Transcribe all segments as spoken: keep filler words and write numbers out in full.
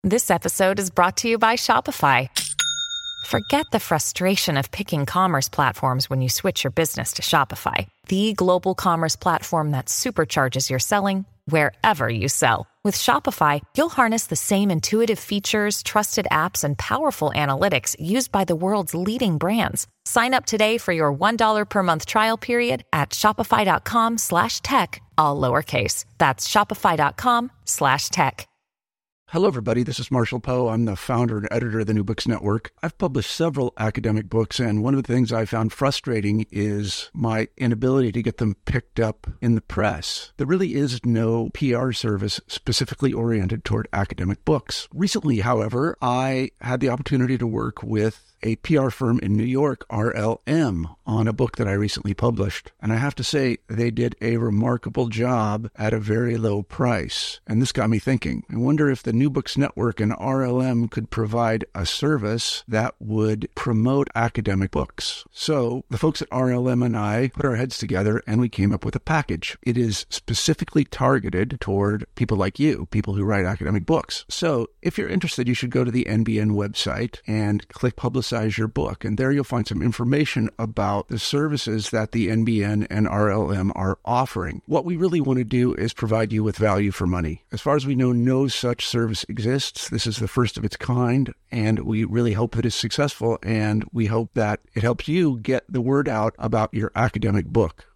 This episode is brought to you by Shopify. Forget the frustration of picking commerce platforms when you switch your business to Shopify, the global commerce platform that supercharges your selling wherever you sell. With Shopify, you'll harness the same intuitive features, trusted apps, and powerful analytics used by the world's leading brands. Sign up today for your one dollar per month trial period at shopify.com slash tech, all lowercase. That's shopify.com slash tech. Hello, everybody. This is Marshall Poe. I'm the founder and editor of the New Books Network. I've published several academic books, and one of the things I found frustrating is my inability to get them picked up in the press. There really is no P R service specifically oriented toward academic books. Recently, however, I had the opportunity to work with a P R firm in New York, R L M, on a book that I recently published. And I have to say, they did a remarkable job at a very low price. And this got me thinking. I wonder if the New Books Network and R L M could provide a service that would promote academic books. So the folks at R L M and I put our heads together and we came up with a package. It is specifically targeted toward people like you, people who write academic books. So if you're interested, you should go to the N B N website and click Publicize your book, and there you'll find some information about the services that the N B N and R L M are offering. What we really want to do is provide you with value for money. As far as we know, no such service exists. This is the first of its kind, and we really hope that it's successful, and we hope that it helps you get the word out about your academic book.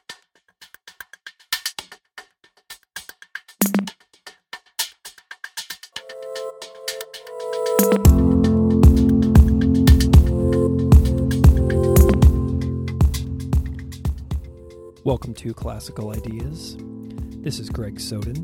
Welcome to Classical Ideas. This is Greg Soden.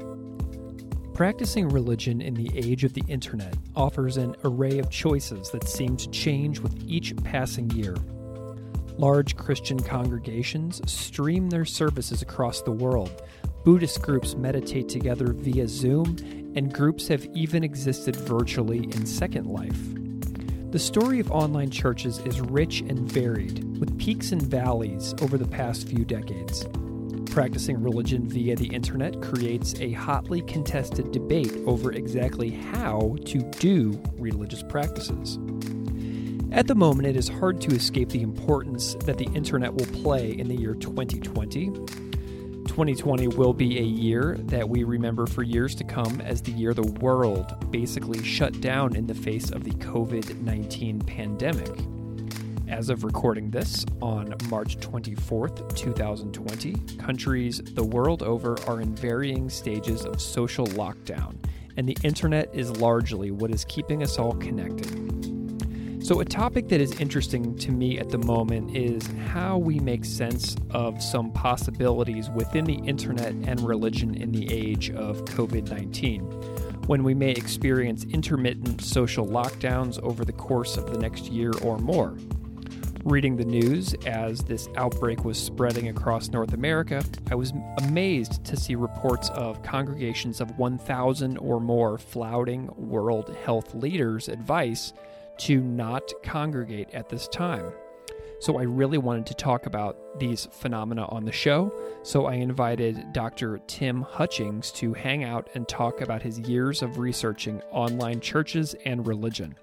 Practicing religion in the age of the internet offers an array of choices that seem to change with each passing year. Large Christian congregations stream their services across the world. Buddhist groups meditate together via Zoom, and groups have even existed virtually in Second Life. The story of online churches is rich and varied, with peaks and valleys over the past few decades. Practicing religion via the internet creates a hotly contested debate over exactly how to do religious practices. At the moment, it is hard to escape the importance that the internet will play in the year twenty twenty. twenty twenty will be a year that we remember for years to come as the year the world basically shut down in the face of the covid nineteen pandemic. As of recording this, on March twenty-fourth, twenty twenty, countries the world over are in varying stages of social lockdown, and the internet is largely what is keeping us all connected. So a topic that is interesting to me at the moment is how we make sense of some possibilities within the internet and religion in the age of covid nineteen, when we may experience intermittent social lockdowns over the course of the next year or more. Reading the news as this outbreak was spreading across North America, I was amazed to see reports of congregations of one thousand or more flouting World Health leaders' advice to not congregate at this time. So I really wanted to talk about these phenomena on the show, so I invited Doctor Tim Hutchings to hang out and talk about his years of researching online churches and religion.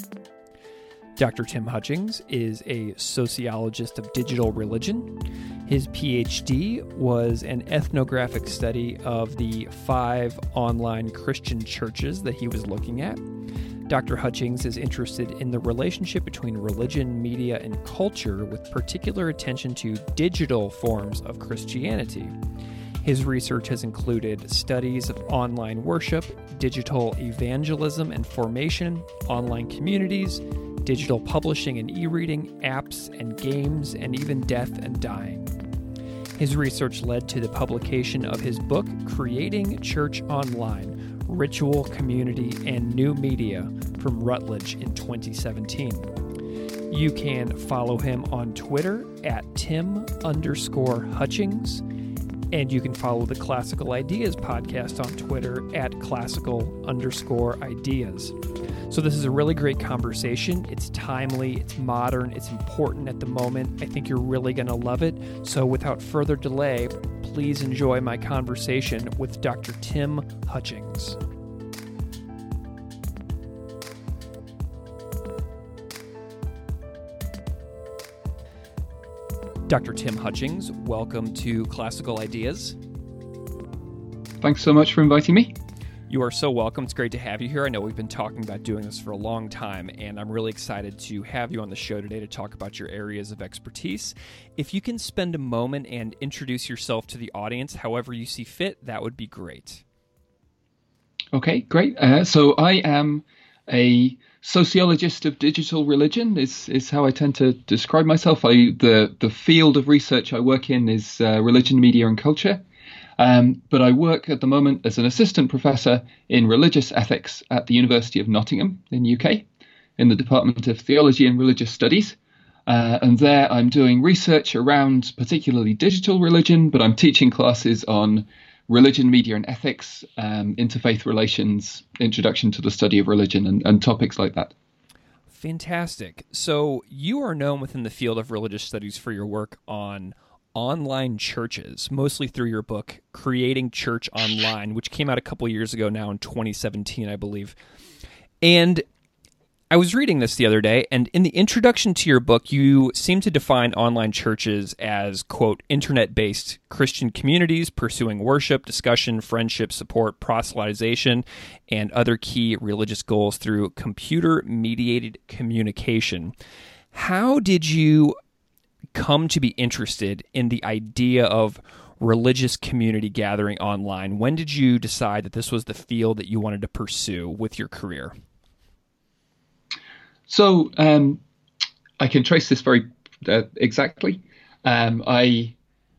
Doctor Tim Hutchings is a sociologist of digital religion. His P H D was an ethnographic study of the five online Christian churches that he was looking at. Doctor Hutchings is interested in the relationship between religion, media, and culture, with particular attention to digital forms of Christianity. His research has included studies of online worship, digital evangelism and formation, online communities, digital publishing and e-reading, apps and games, and even death and dying. His research led to the publication of his book, Creating Church Online: Ritual, Community, and New Media, from Routledge in twenty seventeen. You can follow him on Twitter at Tim underscore Hutchings, and you can follow the Classical Ideas podcast on Twitter at classical underscore ideas. So this is a really great conversation. It's timely, it's modern, it's important at the moment. I think you're really going to love it. So without further delay, please enjoy my conversation with Doctor Tim Hutchings. Doctor Tim Hutchings, welcome to Classical Ideas. Thanks so much for inviting me. You are so welcome. It's great to have you here. I know we've been talking about doing this for a long time, and I'm really excited to have you on the show today to talk about your areas of expertise. If you can spend a moment and introduce yourself to the audience however you see fit, that would be great. Okay, great. Uh, so I am a sociologist of digital religion is is how I tend to describe myself. I the the field of research I work in is uh, religion, media, and culture. Um, but I work at the moment as an assistant professor in religious ethics at the University of Nottingham in the U K, in the Department of Theology and Religious Studies. Uh, and there I'm doing research around particularly digital religion, but I'm teaching classes on religion, media, and ethics, um, interfaith relations, introduction to the study of religion, and, and topics like that. Fantastic. So you are known within the field of religious studies for your work on online churches, mostly through your book, Creating Church Online, which came out a couple years ago now in twenty seventeen, I believe. And I was reading this the other day, and in the introduction to your book, you seem to define online churches as, quote, internet-based Christian communities pursuing worship, discussion, friendship, support, proselytization, and other key religious goals through computer-mediated communication. How did you come to be interested in the idea of religious community gathering online? When did you decide that this was the field that you wanted to pursue with your career? So um, I can trace this very uh, exactly. Um, I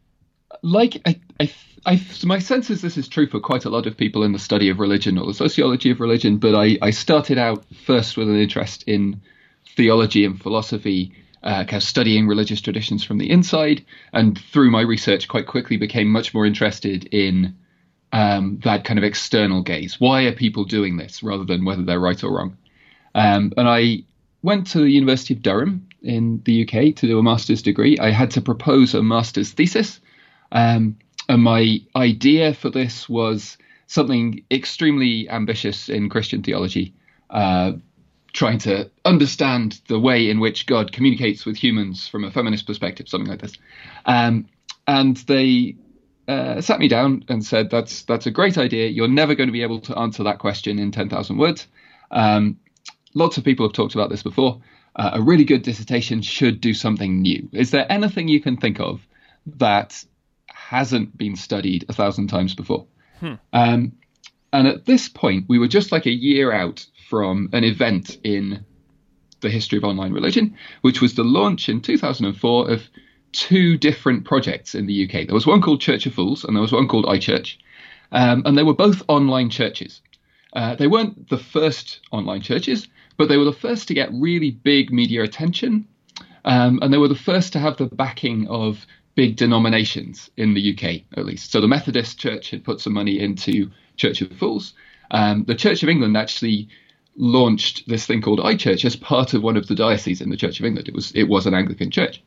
like I, I, I so my sense is this is true for quite a lot of people in the study of religion or the sociology of religion. But I, I started out first with an interest in theology and philosophy, uh, kind of studying religious traditions from the inside, and through my research quite quickly became much more interested in um, that kind of external gaze. Why are people doing this rather than whether they're right or wrong? Um, and I went to the University of Durham in the U K to do a master's degree. I had to propose a master's thesis. Um, and my idea for this was something extremely ambitious in Christian theology, uh, trying to understand the way in which God communicates with humans from a feminist perspective, something like this. Um, and they uh, sat me down and said, that's that's a great idea. You're never going to be able to answer that question in ten thousand words. Um, Lots of people have talked about this before. Uh, a really good dissertation should do something new. Is there anything you can think of that hasn't been studied a thousand times before? Hmm. Um, and at this point, we were just like a year out from an event in the history of online religion, which was the launch in two thousand four of two different projects in the U K. There was one called Church of Fools and there was one called iChurch. Um, and they were both online churches. Uh, they weren't the first online churches, but they were the first to get really big media attention. Um, and they were the first to have the backing of big denominations in the U K, at least. So the Methodist Church had put some money into Church of Fools. Um, the Church of England actually launched this thing called iChurch as part of one of the dioceses in the Church of England. It was it was an Anglican church.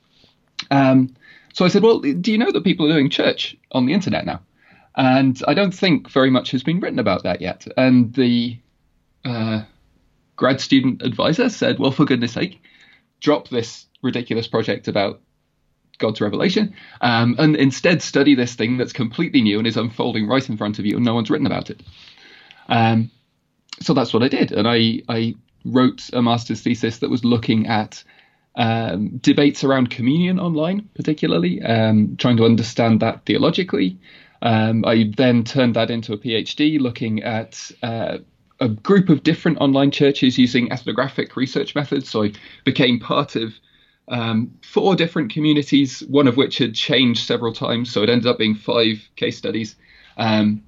Um, so I said, well, do you know that people are doing church on the internet now? And I don't think very much has been written about that yet. And the uh, grad student advisor said, well, for goodness sake, drop this ridiculous project about God's revelation um, and instead study this thing that's completely new and is unfolding right in front of you and no one's written about it. Um, so that's what I did. And I, I wrote a master's thesis that was looking at um, debates around communion online, particularly, um, trying to understand that theologically. Um, I then turned that into a PhD looking at uh, a group of different online churches using ethnographic research methods. So I became part of um, four different communities, one of which had changed several times. So it ended up being five case studies. Um,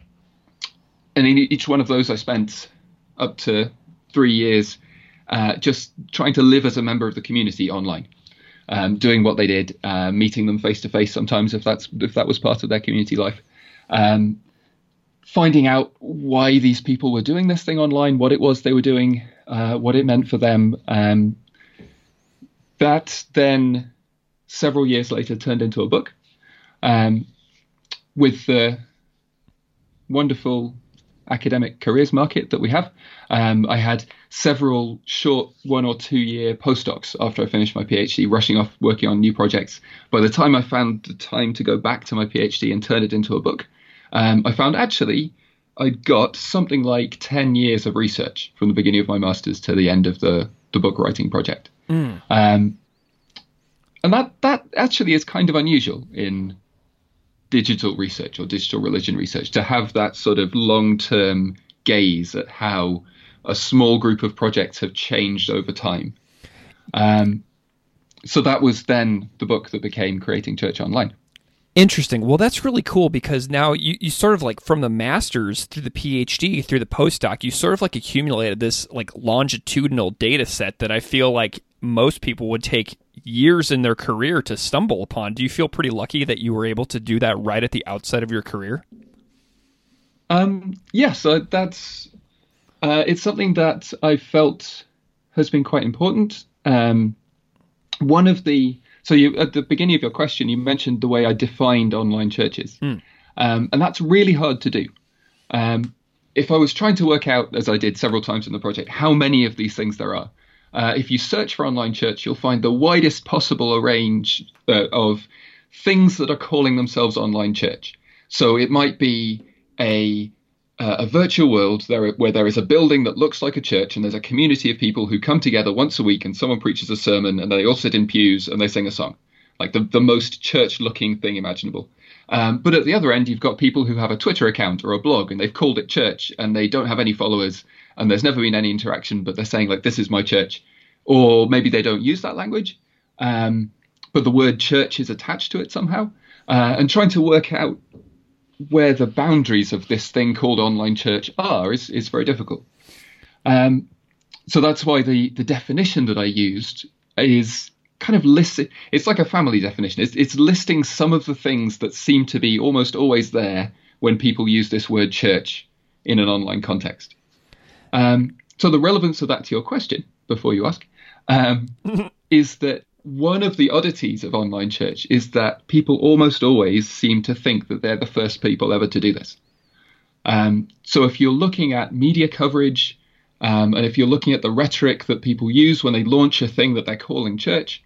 and in each one of those, I spent up to three years uh, just trying to live as a member of the community online. Um, doing what they did, uh, meeting them face to face sometimes if that's if that was part of their community life, um, finding out why these people were doing this thing online, what it was they were doing, uh, what it meant for them. Um, that then several years later turned into a book um, with the wonderful academic careers market that we have. Um, I had several short one or two year postdocs after I finished my PhD, rushing off working on new projects. By the time I found the time to go back to my PhD and turn it into a book, um, I found actually I'd got something like ten years of research from the beginning of my master's to the end of the, the book writing project. Mm. Um, and that, that actually is kind of unusual in digital research or digital religion research, to have that sort of long-term gaze at how a small group of projects have changed over time. Um, so that was then the book that became Creating Church Online. Interesting. Well, that's really cool, because now you, you sort of like from the master's through the PhD through the postdoc, you sort of like accumulated this like longitudinal data set that I feel like most people would take years in their career to stumble upon. Do you feel pretty lucky that you were able to do that right at the outset of your career? Um, yes, uh, that's uh, it's something that I felt has been quite important. Um, one of the so you at the beginning of your question, you mentioned the way I defined online churches, mm. um, and that's really hard to do. Um, if I was trying to work out, as I did several times in the project, how many of these things there are. Uh, if you search for online church, you'll find the widest possible range uh, of things that are calling themselves online church. So it might be a uh, a virtual world there where there is a building that looks like a church, and there's a community of people who come together once a week, and someone preaches a sermon, and they all sit in pews and they sing a song, like the, the most church-looking thing imaginable. Um, but at the other end, you've got people who have a Twitter account or a blog, and they've called it church, and they don't have any followers, and there's never been any interaction, but they're saying, like, this is my church. Or maybe they don't use that language, um, but the word church is attached to it somehow. Uh, and trying to work out where the boundaries of this thing called online church are is, is very difficult. Um, so that's why the, the definition that I used is kind of listed. It's like a family definition. It's, it's listing some of the things that seem to be almost always there when people use this word church in an online context. Um, so the relevance of that to your question, before you ask, um, is that one of the oddities of online church is that people almost always seem to think that they're the first people ever to do this. Um, so if you're looking at media coverage, um, and if you're looking at the rhetoric that people use when they launch a thing that they're calling church,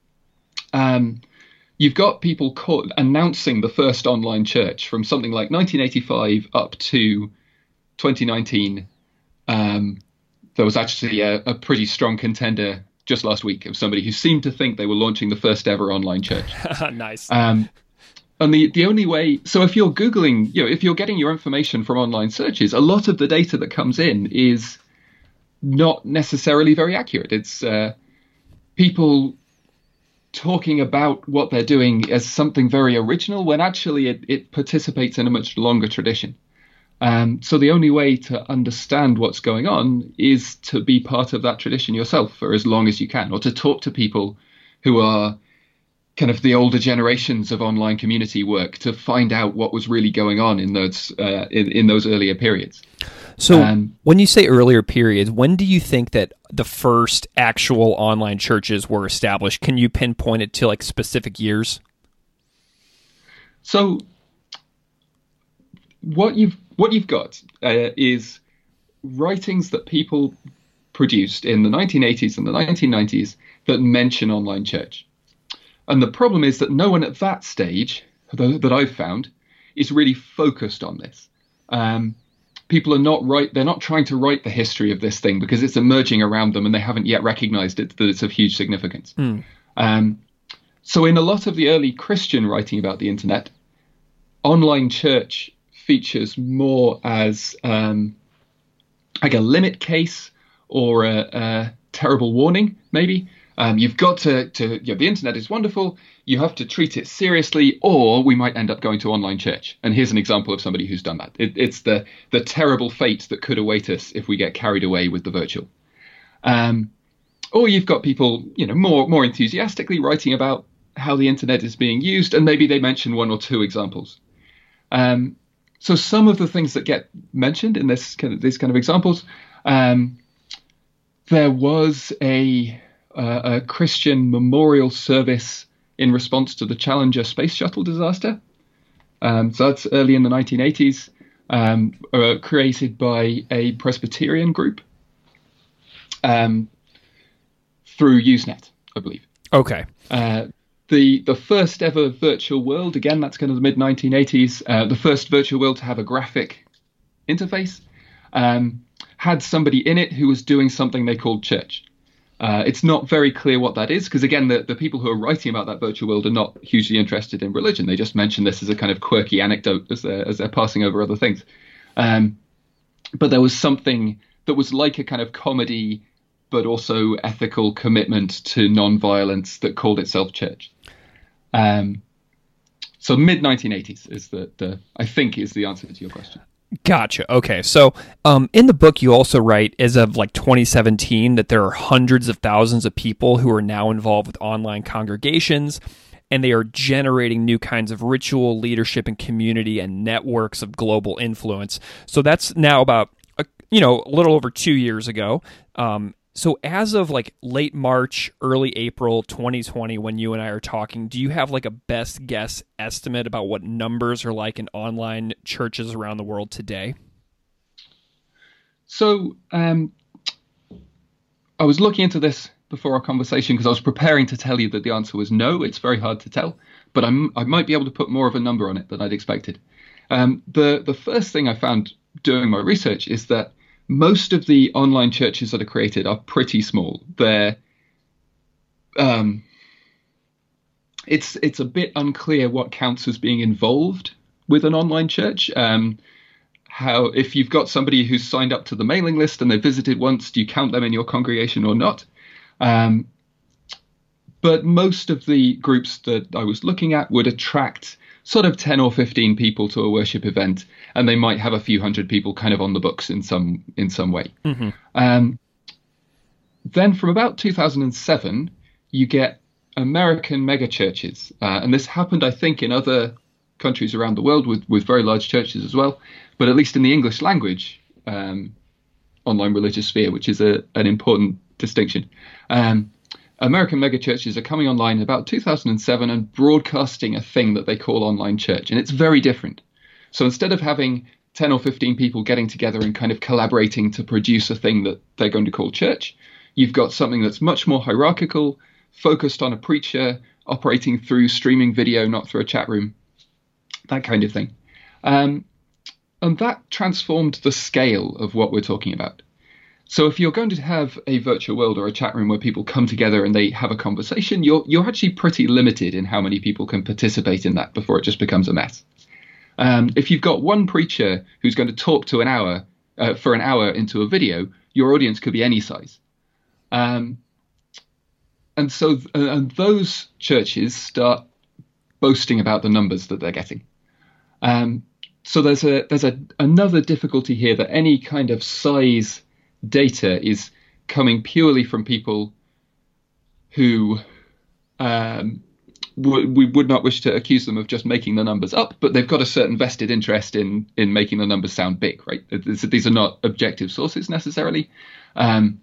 um, you've got people call, announcing the first online church from something like nineteen eighty-five up to twenty nineteen. Um, there was actually a, a pretty strong contender just last week of somebody who seemed to think they were launching the first ever online church. Nice. Um, and the, the only way, so if you're Googling, you know, if you're getting your information from online searches, a lot of the data that comes in is not necessarily very accurate. It's uh, people talking about what they're doing as something very original when actually it, it participates in a much longer tradition. Um, so the only way to understand what's going on is to be part of that tradition yourself for as long as you can, or to talk to people who are kind of the older generations of online community work to find out what was really going on in those uh, in, in those earlier periods. So um, when you say earlier periods, when do you think that the first actual online churches were established? Can you pinpoint it to like specific years? So what you've what you've got uh, is writings that people produced in the nineteen eighties and the nineteen nineties that mention online church. And the problem is that no one at that stage that I've found is really focused on this. Um, people are not right. They're not trying to write the history of this thing because it's emerging around them and they haven't yet recognized it, that it's of huge significance. Mm. Um, so in a lot of the early Christian writing about the internet, online church features more as um, like a limit case or a, a terrible warning, maybe. Um, you've got to, to you know, the internet is wonderful. You have to treat it seriously, or we might end up going to online church. And here's an example of somebody who's done that. It, it's the the terrible fate that could await us if we get carried away with the virtual. Um, or you've got people, you know, more more enthusiastically writing about how the internet is being used, and maybe they mention one or two examples. Um, so some of the things that get mentioned in this kind of these kind of examples, um, there was a Uh, a Christian memorial service in response to the Challenger space shuttle disaster. Um, so that's early in the nineteen eighties. um, uh, created by a Presbyterian group um, through Usenet, I believe. Okay. Uh, the the first ever virtual world, again, that's kind of the mid nineteen eighties, uh, the first virtual world to have a graphic interface, um, had somebody in it who was doing something they called church. Uh, it's not very clear what that is, because, again, the, the people who are writing about that virtual world are not hugely interested in religion. They just mention this as a kind of quirky anecdote as they're, as they're passing over other things. Um, but there was something that was like a kind of comedy, but also ethical commitment to non-violence that called itself church. Um, so mid nineteen eighties is the, the, I think, is the answer to your question. Gotcha. Okay. So um, in the book, you also write, as of like twenty seventeen, that there are hundreds of thousands of people who are now involved with online congregations, and they are generating new kinds of ritual, leadership, and community and networks of global influence. So that's now about, a, you know, a little over two years ago. Um, so as of like late March, early April twenty twenty, when you and I are talking, do you have like a best guess estimate about what numbers are like in online churches around the world today? So um, I was looking into this before our conversation because I was preparing to tell you that the answer was no. It's very hard to tell, but I'm, I might be able to put more of a number on it than I'd expected. Um, the, the first thing I found doing my research is that most of the online churches that are created are pretty small. They're, um, it's it's a bit unclear what counts as being involved with an online church. Um, how if you've got somebody who's signed up to the mailing list and they visited once, do you count them in your congregation or not? Um, but most of the groups that I was looking at would attract sort of ten or fifteen people to a worship event, and they might have a few hundred people kind of on the books in some in some way. Mm-hmm. Um, then from about two thousand seven, you get American megachurches, uh, and this happened, I think, in other countries around the world with, with very large churches as well, but at least in the English language um, online religious sphere, which is a, an important distinction. Um, American megachurches are coming online in about two thousand seven and broadcasting a thing that they call online church. And it's very different. So instead of having ten or fifteen people getting together and kind of collaborating to produce a thing that they're going to call church, you've got something that's much more hierarchical, focused on a preacher, operating through streaming video, not through a chat room, that kind of thing. Um, and that transformed the scale of what we're talking about. So if you're going to have a virtual world or a chat room where people come together and they have a conversation, you're you're actually pretty limited in how many people can participate in that before it just becomes a mess. Um, if you've got one preacher who's going to talk to an hour uh, for an hour into a video, your audience could be any size. Um, and so th- and those churches start boasting about the numbers that they're getting. Um, so there's a there's a another difficulty here, that any kind of size data is coming purely from people who um, w- we would not wish to accuse them of just making the numbers up, but they've got a certain vested interest in in making the numbers sound big, right? These are not objective sources necessarily. Um,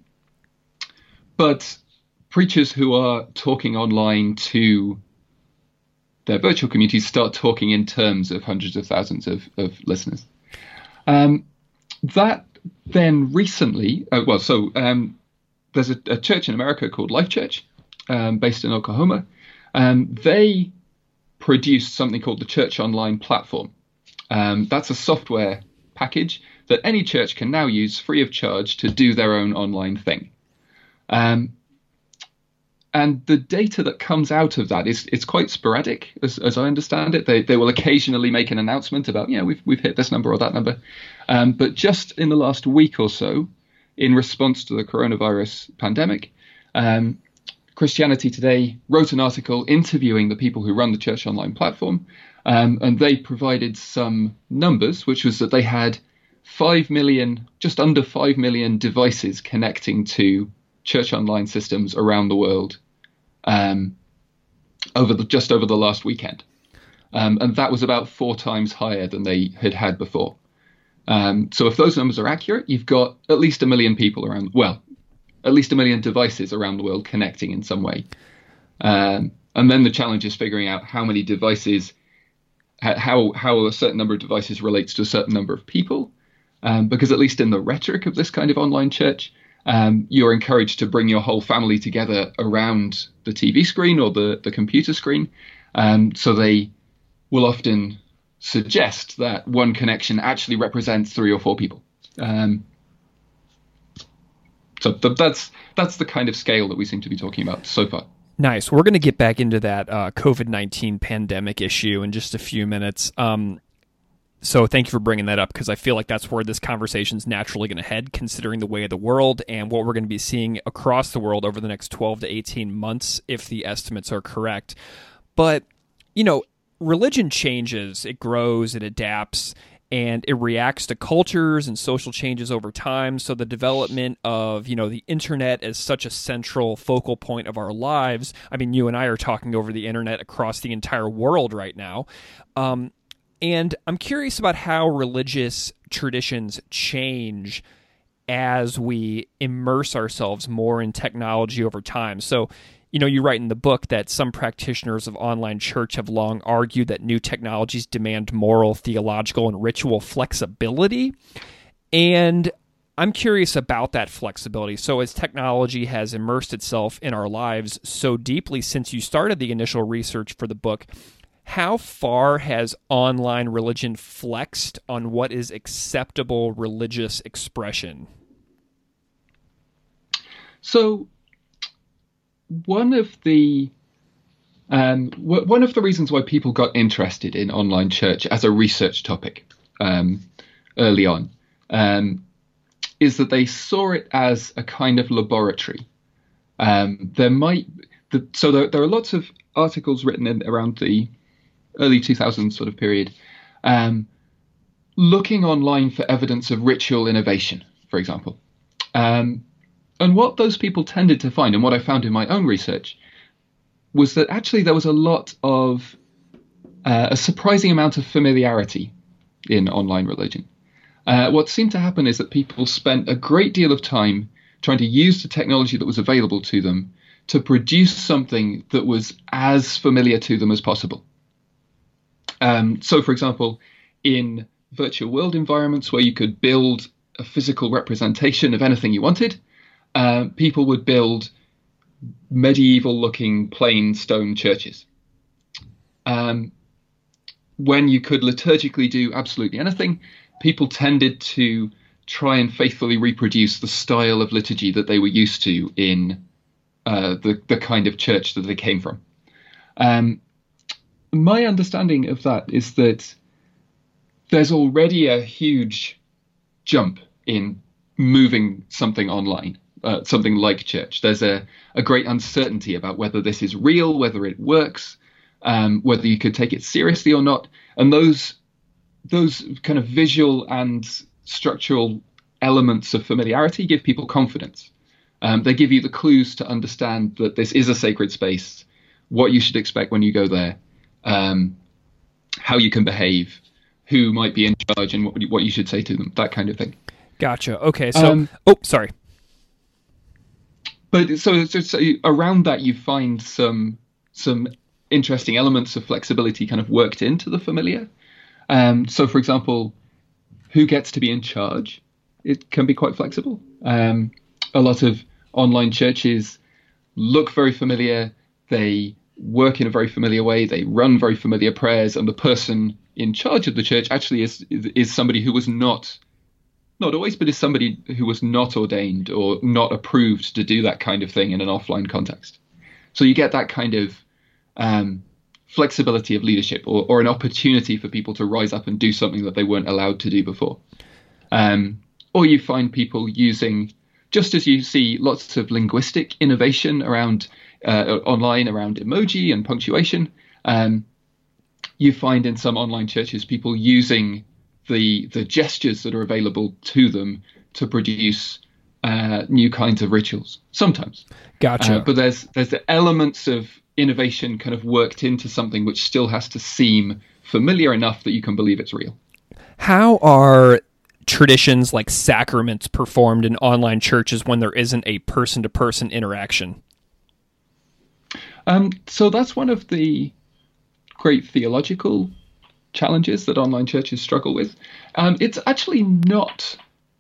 but preachers who are talking online to their virtual communities start talking in terms of hundreds of thousands of, of listeners. Um, that Then recently, uh, well, so um, there's a, a church in America called Life Church, um, based in Oklahoma. Um, they produced something called the Church Online Platform. Um, that's a software package that any church can now use free of charge to do their own online thing. Um, and the data that comes out of that is it's quite sporadic, as, as I understand it. They they will occasionally make an announcement about, yeah, we've we've hit this number or that number. Um, but just in the last week or so, in response to the coronavirus pandemic, um, Christianity Today wrote an article interviewing the people who run the Church Online platform, um, and they provided some numbers, which was that they had five million, just under five million devices connecting to Church Online systems around the world um, over the, just over the last weekend. Um, and that was about four times higher than they had had before. Um, so if those numbers are accurate, you've got at least a million people around, well, at least a million devices around the world connecting in some way. Um, and then the challenge is figuring out how many devices how how a certain number of devices relates to a certain number of people, um, because at least in the rhetoric of this kind of online church, um, you're encouraged to bring your whole family together around the T V screen or the, the computer screen. Um, so they will often suggest that one connection actually represents three or four people. Um, so th- that's that's the kind of scale that we seem to be talking about so far. Nice. We're going to get back into that uh, COVID nineteen pandemic issue in just a few minutes. Um, so thank you for bringing that up, because I feel like that's where this conversation is naturally going to head, considering the way of the world and what we're going to be seeing across the world over the next twelve to eighteen months, if the estimates are correct. But, you know, religion changes, it grows, it adapts, and it reacts to cultures and social changes over time. So the development of, you know, the internet as such a central focal point of our lives. I mean, you and I are talking over the internet across the entire world right now. Um, and I'm curious about how religious traditions change as we immerse ourselves more in technology over time. So, you know, you write in the book that some practitioners of online church have long argued that new technologies demand moral, theological, and ritual flexibility. And I'm curious about that flexibility. So as technology has immersed itself in our lives so deeply since you started the initial research for the book, how far has online religion flexed on what is acceptable religious expression? So One of the um, w- one of the reasons why people got interested in online church as a research topic um, early on um, is that they saw it as a kind of laboratory. Um, there might the, so there, there are lots of articles written in around the early two thousands sort of period, um, looking online for evidence of ritual innovation, for example. Um, And what those people tended to find, and what I found in my own research, was that actually there was a lot of, uh, a surprising amount of familiarity in online religion. Uh, what seemed to happen is that people spent a great deal of time trying to use the technology that was available to them to produce something that was as familiar to them as possible. Um, so, for example, in virtual world environments where you could build a physical representation of anything you wanted, Uh, people would build medieval-looking plain stone churches. Um, when you could liturgically do absolutely anything, people tended to try and faithfully reproduce the style of liturgy that they were used to in uh, the, the kind of church that they came from. Um, my understanding of that is that there's already a huge jump in moving something online. Uh, something like church. There's a, a great uncertainty about whether this is real, whether it works, um, whether you could take it seriously or not. And those those kind of visual and structural elements of familiarity give people confidence. Um, they give you the clues to understand that this is a sacred space, what you should expect when you go there, um, how you can behave, who might be in charge, and what, what you should say to them, that kind of thing. Gotcha. Okay. So, um, oh, sorry. But so, so, so around that, you find some some interesting elements of flexibility kind of worked into the familiar. Um, so, for example, who gets to be in charge? It can be quite flexible. Um, a lot of online churches look very familiar. They work in a very familiar way. They run very familiar prayers, and the person in charge of the church actually is is, is somebody who was not. Not always, but is somebody who was not ordained or not approved to do that kind of thing in an offline context. So you get that kind of um, flexibility of leadership, or, or an opportunity for people to rise up and do something that they weren't allowed to do before. Um, or you find people using, just as you see lots of linguistic innovation around uh, online, around emoji and punctuation, um, you find in some online churches people using the the gestures that are available to them to produce uh, new kinds of rituals sometimes. Gotcha. Uh, but there's there's the elements of innovation kind of worked into something which still has to seem familiar enough that you can believe it's real. How are traditions like sacraments performed in online churches when there isn't a person-to-person interaction? Um, so that's one of the great theological challenges that online churches struggle with. Um, it's actually not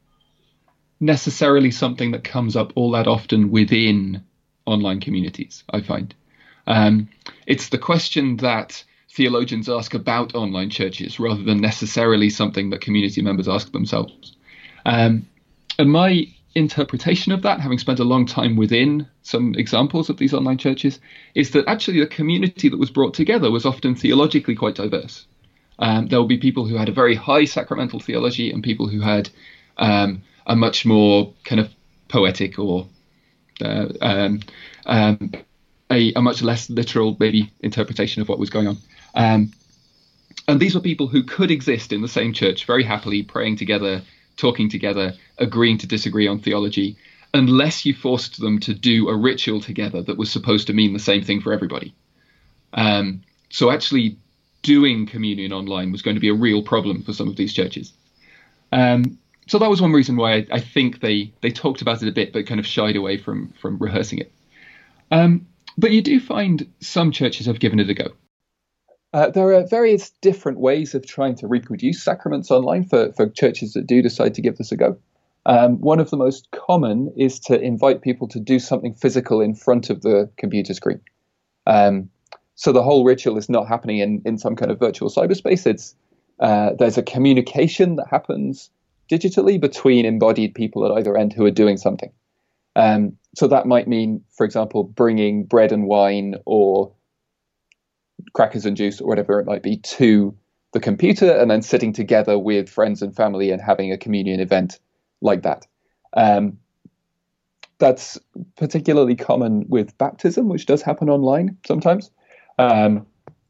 necessarily something that comes up all that often within online communities, I find. Um, it's the question that theologians ask about online churches rather than necessarily something that community members ask themselves. Um, and my interpretation of that, having spent a long time within some examples of these online churches, is that actually the community that was brought together was often theologically quite diverse. Um, there will be people who had a very high sacramental theology and people who had um, a much more kind of poetic or uh, um, um, a, a much less literal, maybe, interpretation of what was going on. Um, and these were people who could exist in the same church very happily, praying together, talking together, agreeing to disagree on theology, unless you forced them to do a ritual together that was supposed to mean the same thing for everybody. Um, so actually doing communion online was going to be a real problem for some of these churches. Um, so that was one reason why I, I think they they talked about it a bit, but kind of shied away from from rehearsing it. Um, but you do find some churches have given it a go. Uh, there are various different ways of trying to reproduce sacraments online for, for churches that do decide to give this a go. Um, one of the most common is to invite people to do something physical in front of the computer screen. Um, so the whole ritual is not happening in, in some kind of virtual cyberspace. It's uh, there's a communication that happens digitally between embodied people at either end who are doing something. Um, so that might mean, for example, bringing bread and wine or crackers and juice or whatever it might be to the computer and then sitting together with friends and family and having a communion event like that. Um, that's particularly common with baptism, which does happen online sometimes. Um,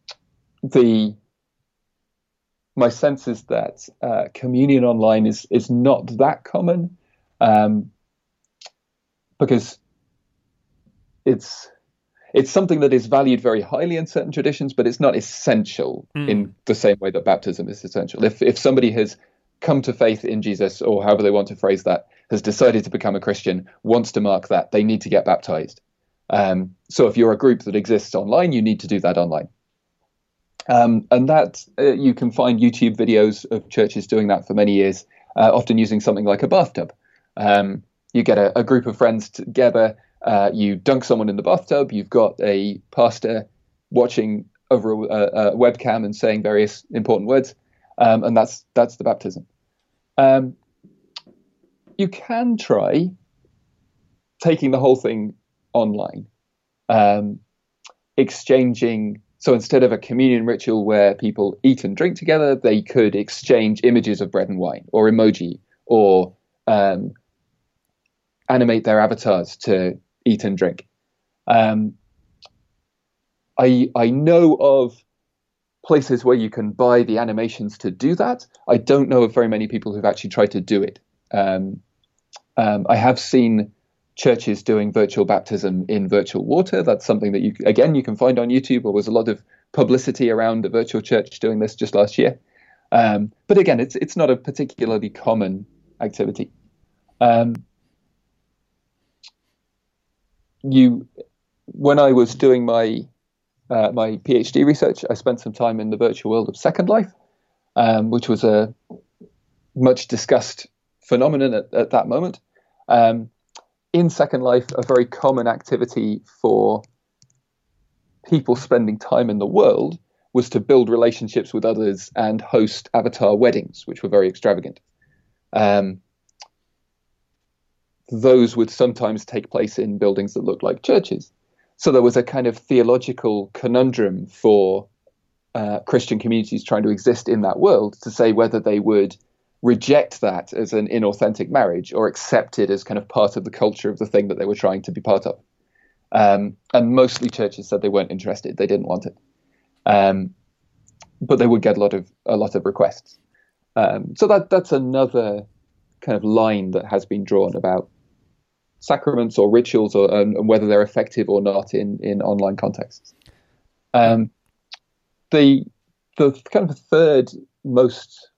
the my sense is that uh, communion online is is not that common um, because it's it's something that is valued very highly in certain traditions, but it's not essential mm. in the same way that baptism is essential. If if somebody has come to faith in Jesus, or however they want to phrase that, has decided to become a Christian, wants to mark that, they need to get baptized. Um, so if you're a group that exists online, you need to do that online. Um, and that uh, you can find YouTube videos of churches doing that for many years, uh, often using something like a bathtub. Um, you get a, a group of friends together, uh, you dunk someone in the bathtub, you've got a pastor watching over a, a webcam and saying various important words, um, and that's that's the baptism. Um, you can try taking the whole thing online, um, exchanging. So instead of a communion ritual where people eat and drink together, they could exchange images of bread and wine or emoji or um, animate their avatars to eat and drink. Um, I I know of places where you can buy the animations to do that. I don't know of very many people who've actually tried to do it. Um, um, I have seen churches doing virtual baptism in virtual water. That's something that you, again, you can find on YouTube. There was a lot of publicity around a virtual church doing this just last year. Um, but again, it's it's not a particularly common activity. Um, you, when I was doing my uh, my PhD research, I spent some time in the virtual world of Second Life, um, which was a much discussed phenomenon at, at that moment. Um, In Second Life, a very common activity for people spending time in the world was to build relationships with others and host avatar weddings, which were very extravagant. Um, those would sometimes take place in buildings that looked like churches. So there was a kind of theological conundrum for uh, Christian communities trying to exist in that world to say whether they would reject that as an inauthentic marriage or accept it as kind of part of the culture of the thing that they were trying to be part of. Um, and mostly churches said they weren't interested. They didn't want it. Um, but they would get a lot of a lot of requests. Um, so that that's another kind of line that has been drawn about sacraments or rituals or um, and whether they're effective or not in, in online contexts. Um, the the kind of third most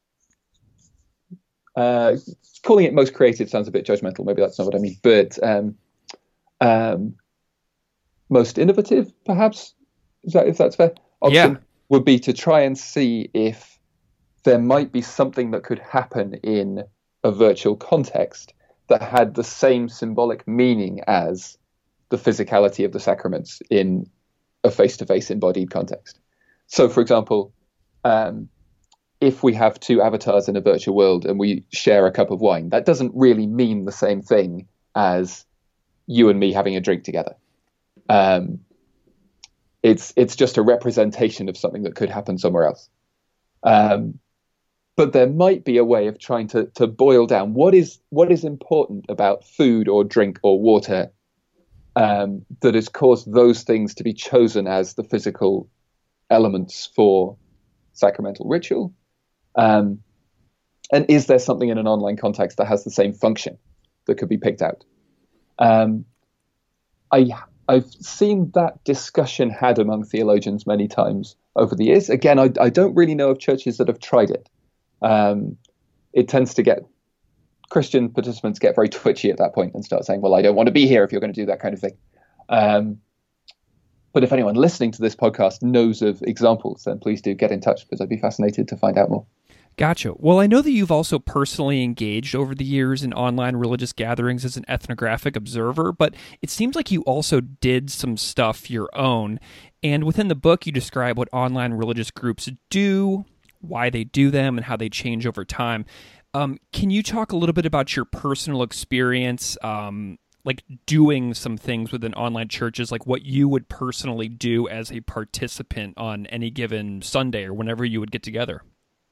Uh, calling it most creative sounds a bit judgmental. Maybe that's not what I mean. But um, um, most innovative, perhaps, is that, if that's fair. Option Yeah. would be to try and see if there might be something that could happen in a virtual context that had the same symbolic meaning as the physicality of the sacraments in a face-to-face embodied context. So, for example, um, if we have two avatars in a virtual world and we share a cup of wine, that doesn't really mean the same thing as you and me having a drink together. Um, it's it's just a representation of something that could happen somewhere else. Um, but there might be a way of trying to to boil down what is what is important about food or drink or water um, that has caused those things to be chosen as the physical elements for sacramental ritual. Um, and is there something in an online context that has the same function that could be picked out? Um, I, I've seen that discussion had among theologians many times over the years. Again, I, I don't really know of churches that have tried it. Um, it tends to get, Christian participants get very twitchy at that point and start saying, well, I don't want to be here if you're going to do that kind of thing. Um, but if anyone listening to this podcast knows of examples, then please do get in touch, because I'd be fascinated to find out more. Gotcha. Well, I know that you've also personally engaged over the years in online religious gatherings as an ethnographic observer, but it seems like you also did some stuff your own. And within the book, you describe what online religious groups do, why they do them, and how they change over time. Um, can you talk a little bit about your personal experience, um, like doing some things within online churches, like what you would personally do as a participant on any given Sunday or whenever you would get together?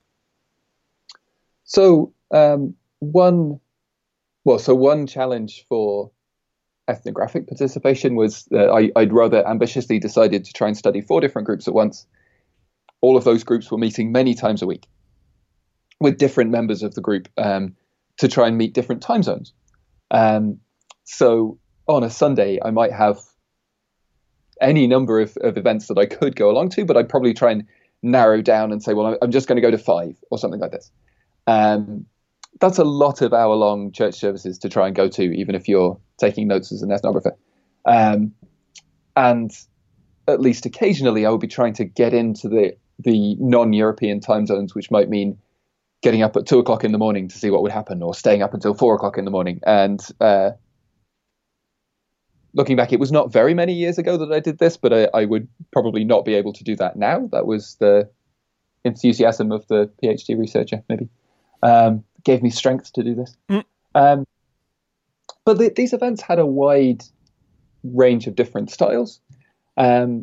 So um, one, well, so one challenge for ethnographic participation was that I, I'd rather ambitiously decided to try and study four different groups at once. All of those groups were meeting many times a week with different members of the group um, to try and meet different time zones. Um, so on a Sunday, I might have any number of, of events that I could go along to, but I'd probably try and narrow down and say, well, I'm just going to go to five or something like this. Um, that's a lot of hour-long church services to try and go to, even if you're taking notes as an ethnographer. Um, and at least occasionally, I would be trying to get into the the non-European time zones, which might mean getting up at two o'clock in the morning to see what would happen, or staying up until four o'clock in the morning. And uh, looking back, it was not very many years ago that I did this, but I, I would probably not be able to do that now. That was the enthusiasm of the PhD researcher, maybe. Um, gave me strength to do this. Mm. Um, but the, these events had a wide range of different styles. Um,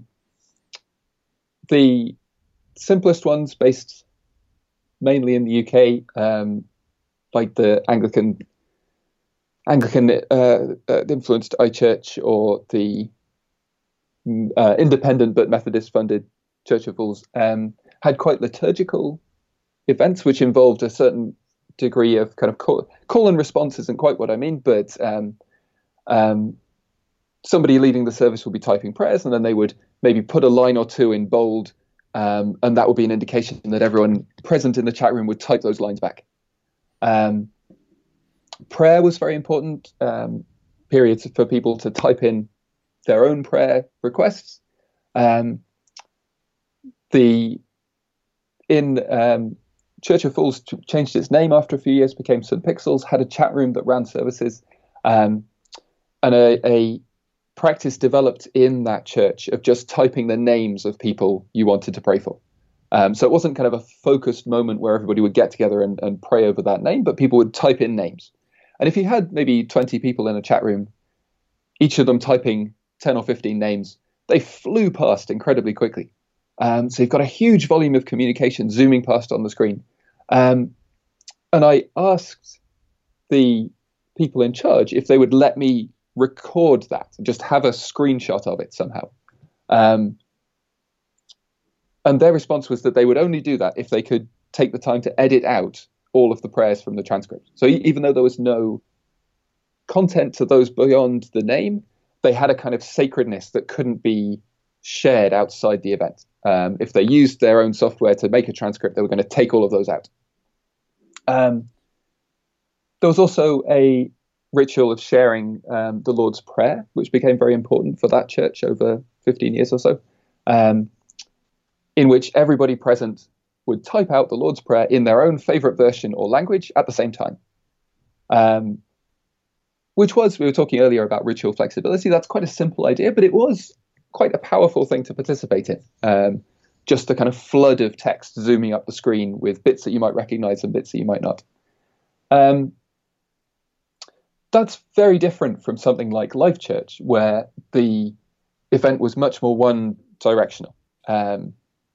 the simplest ones, based mainly in the U K, um, like the Anglican Anglican uh, uh, influenced iChurch, or the uh, independent but Methodist funded Church of Fools, um, had quite liturgical events, which involved a certain degree of kind of call, call and response isn't quite what I mean, but um, um, somebody leading the service will be typing prayers, and then they would maybe put a line or two in bold, um, and that would be an indication that everyone present in the chat room would type those lines back. Um, prayer was very important, um, periods for people to type in their own prayer requests. Um, the in um, Church of Fools changed its name after a few years, became Saint Pixels, had a chat room that ran services, um, and a, a practice developed in that church of just typing the names of people you wanted to pray for. Um, so it wasn't kind of a focused moment where everybody would get together and, and pray over that name, but people would type in names. And if you had maybe twenty people in a chat room, each of them typing ten or fifteen names, they flew past incredibly quickly. Um, so you've got a huge volume of communication zooming past on the screen. Um, and I asked the people in charge if they would let me record that, just have a screenshot of it somehow. Um, and their response was that they would only do that if they could take the time to edit out all of the prayers from the transcript. So even though there was no content to those beyond the name, they had a kind of sacredness that couldn't be shared outside the event. Um, if they used their own software to make a transcript, they were going to take all of those out. Um, there was also a ritual of sharing um, the Lord's Prayer, which became very important for that church over fifteen years or so. Um, in which everybody present would type out the Lord's Prayer in their own favorite version or language at the same time. Um, which was, we were talking earlier about ritual flexibility. That's quite a simple idea, but it was quite a powerful thing to participate in. Um, just the kind of flood of text zooming up the screen with bits that you might recognize and bits that you might not. Um, that's very different from something like Life Church, where the event was much more one-directional. Um,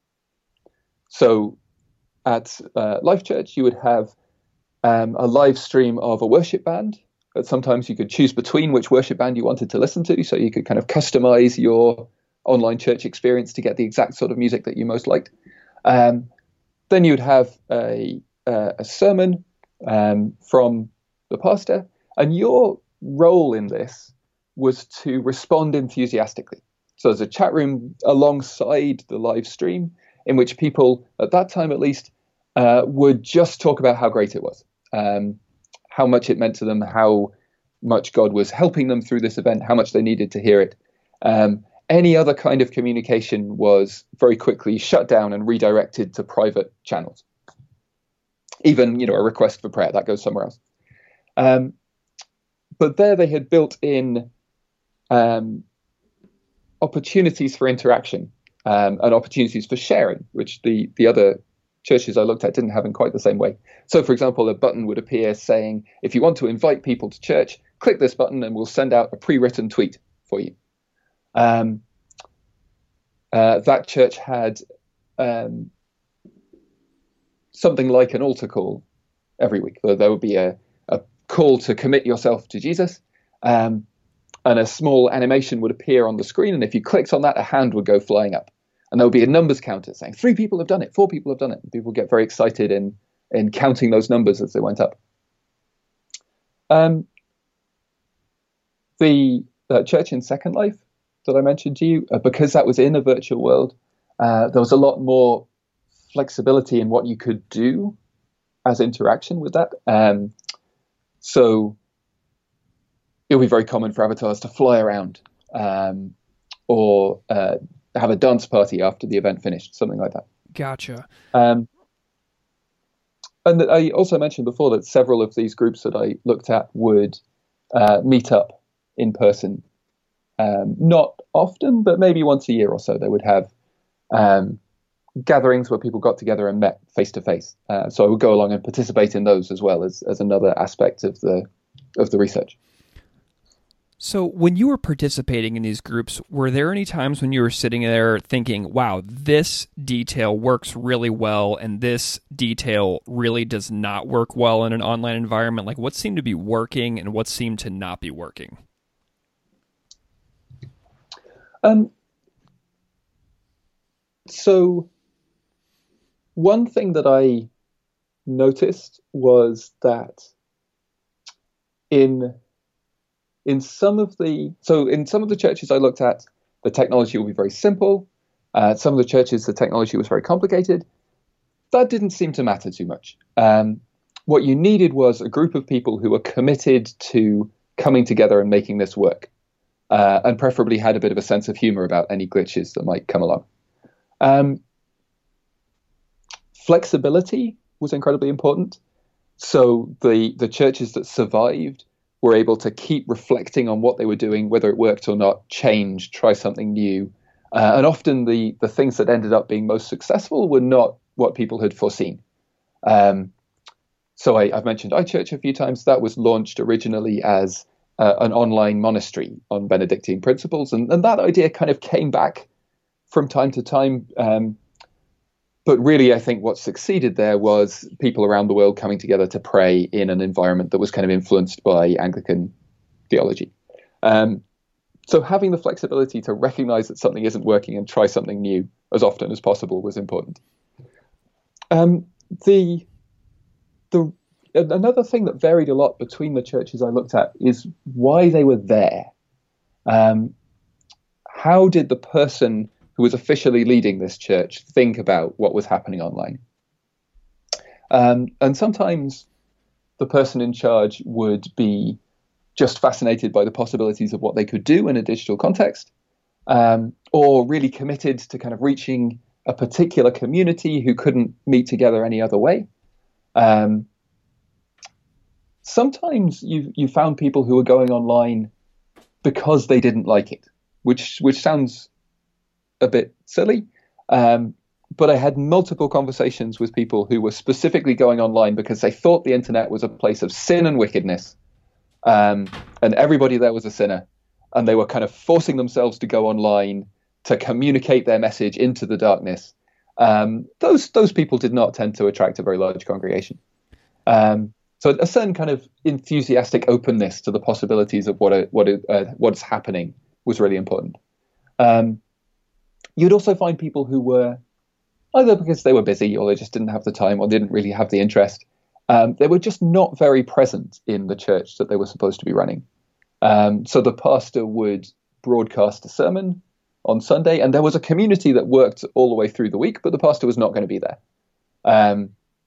so at uh, Life Church, you would have um, a live stream of a worship band. But sometimes you could choose between which worship band you wanted to listen to, so you could kind of customize your online church experience to get the exact sort of music that you most liked. Um, then you'd have a, uh, a sermon um, from the pastor, and your role in this was to respond enthusiastically. So there's a chat room alongside the live stream in which people, at that time at least, uh, would just talk about how great it was. Um, how much it meant to them, how much God was helping them through this event, how much they needed to hear it. Um, any other kind of communication was very quickly shut down and redirected to private channels. Even, you know, a request for prayer, that goes somewhere else. Um, but there they had built in um, opportunities for interaction um, and opportunities for sharing, which the, the other churches I looked at didn't have in quite the same way. So, for example, a button would appear saying, if you want to invite people to church, click this button and we'll send out a pre-written tweet for you. Um, uh, that church had um, something like an altar call every week. There would be a, a call to commit yourself to Jesus, um, and a small animation would appear on the screen. And if you clicked on that, a hand would go flying up. And there would be a numbers counter saying three people have done it, four people have done it. And people get very excited in, in counting those numbers as they went up. Um, the uh, church in Second Life that I mentioned to you, uh, because that was in a virtual world, uh, there was a lot more flexibility in what you could do as interaction with that. Um, so it would be very common for avatars to fly around um, or uh, have a dance party after the event finished, something like that. Gotcha. Um, and I also mentioned before that several of these groups that I looked at would uh, meet up in person. Um, not often, but maybe once a year or so. They would have um, gatherings where people got together and met face to face. So I would go along and participate in those as well as, as another aspect of the of the research. So when you were participating in these groups, were there any times when you were sitting there thinking, wow, this detail works really well and this detail really does not work well in an online environment? Like, what seemed to be working and what seemed to not be working? Um, so one thing that I noticed was that in In some of the so in some of the churches I looked at, the technology will be very simple. Uh, some of the churches, the technology was very complicated. That didn't seem to matter too much. Um, what you needed was a group of people who were committed to coming together and making this work, uh, and preferably had a bit of a sense of humor about any glitches that might come along. Um, flexibility was incredibly important. So the the churches that survived were able to keep reflecting on what they were doing, whether it worked or not, change, try something new. Uh, and often the the things that ended up being most successful were not what people had foreseen. Um, so I, I've mentioned iChurch a few times. That was launched originally as uh, an online monastery on Benedictine principles. And, and that idea kind of came back from time to time. Um, But really, I think what succeeded there was people around the world coming together to pray in an environment that was kind of influenced by Anglican theology. Um, so having the flexibility to recognize that something isn't working and try something new as often as possible was important. Um, the the another thing that varied a lot between the churches I looked at is why they were there. Um, how did the person who was officially leading this church think about what was happening online? Um, and sometimes the person in charge would be just fascinated by the possibilities of what they could do in a digital context, um, or really committed to kind of reaching a particular community who couldn't meet together any other way. Um, sometimes you you found people who were going online because they didn't like it, which which sounds a bit silly. Um, but I had multiple conversations with people who were specifically going online because they thought the internet was a place of sin and wickedness, um, and everybody there was a sinner, and they were kind of forcing themselves to go online to communicate their message into the darkness. Um, those those people did not tend to attract a very large congregation. Um, so a certain kind of enthusiastic openness to the possibilities of what a, what a, uh, what's happening was really important. Um, you'd also find people who were either because they were busy or they just didn't have the time or didn't really have the interest. Um, they were just not very present in the church that they were supposed to be running. Um, so the pastor would broadcast a sermon on Sunday, and there was a community that worked all the way through the week, but the pastor was not going to be there. Um,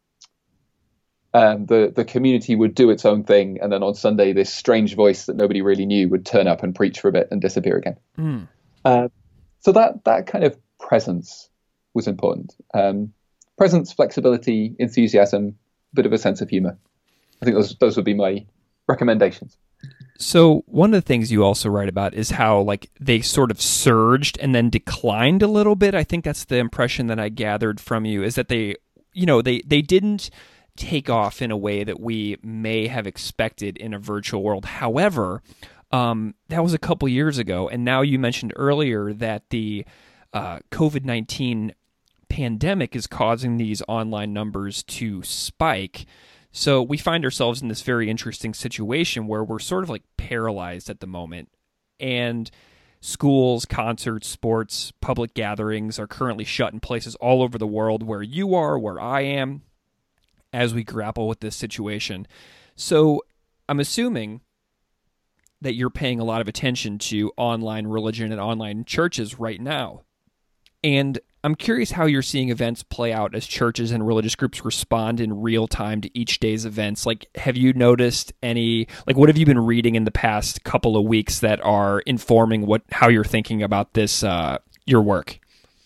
um, the, the community would do its own thing, and then on Sunday, this strange voice that nobody really knew would turn up and preach for a bit and disappear again. Mm. Uh, so that that kind of presence was important. Um, presence, flexibility, enthusiasm, a bit of a sense of humor. I think those those would be my recommendations. So one of the things you also write about is how like they sort of surged and then declined a little bit. I think that's the impression that I gathered from you, is that they, you know, they, they didn't take off in a way that we may have expected in a virtual world. However, um, that was a couple years ago. And now you mentioned earlier that the uh, COVID nineteen pandemic is causing these online numbers to spike. So we find ourselves in this very interesting situation where we're sort of like paralyzed at the moment, and schools, concerts, sports, public gatherings are currently shut in places all over the world where you are, where I am, as we grapple with this situation. So I'm assuming that you're paying a lot of attention to online religion and online churches right now. And I'm curious how you're seeing events play out as churches and religious groups respond in real time to each day's events. Like, have you noticed any, like, what have you been reading in the past couple of weeks that are informing what, how you're thinking about this, uh, your work?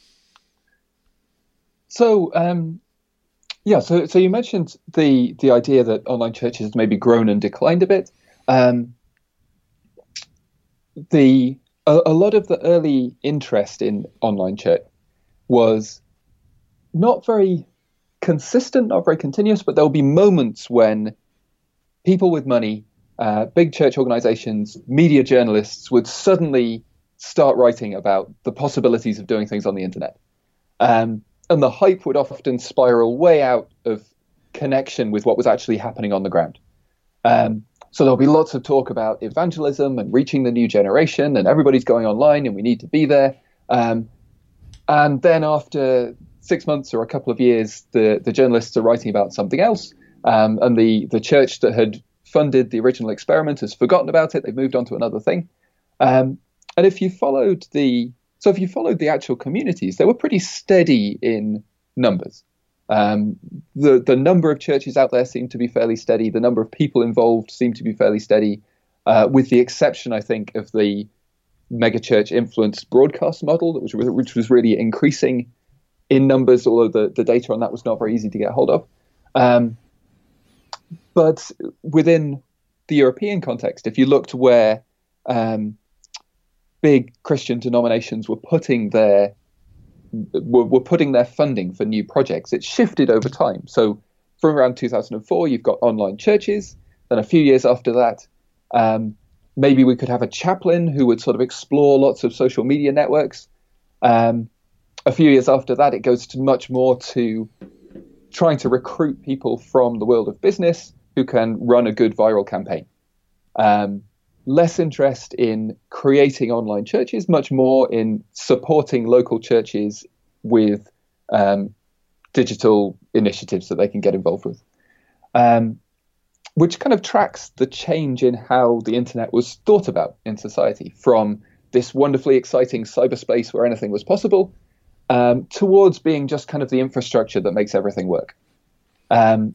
So, um, yeah, so, so you mentioned the, the idea that online churches have maybe grown and declined a bit. Um, the, a, a lot of the early interest in online church was not very consistent, not very continuous, but there will be moments when people with money, uh, big church organizations, media journalists would suddenly start writing about the possibilities of doing things on the internet. Um, and the hype would often spiral way out of connection with what was actually happening on the ground. Um, so there'll be lots of talk about evangelism and reaching the new generation, and everybody's going online and we need to be there. Um, And then after six months or a couple of years, the, the journalists are writing about something else. Um, and the, the church that had funded the original experiment has forgotten about it. They've moved on to another thing. Um, and if you followed the, so if you followed the actual communities, they were pretty steady in numbers. Um, the, the number of churches out there seemed to be fairly steady. The number of people involved seemed to be fairly steady, uh, with the exception, I think, of the megachurch influenced broadcast model, that was which was really increasing in numbers, although the, the data on that was not very easy to get hold of. Um, but within the European context, if you looked where um, big Christian denominations were putting their were, were putting their funding for new projects, it shifted over time. So from around two thousand four, you've got online churches. Then a few years after that, um, maybe we could have a chaplain who would sort of explore lots of social media networks. Um, a few years after that, it goes to much more to trying to recruit people from the world of business who can run a good viral campaign. Um, less interest in creating online churches, much more in supporting local churches with um, digital initiatives that they can get involved with. Um, which kind of tracks the change in how the internet was thought about in society, from this wonderfully exciting cyberspace where anything was possible, um, towards being just kind of the infrastructure that makes everything work. Um,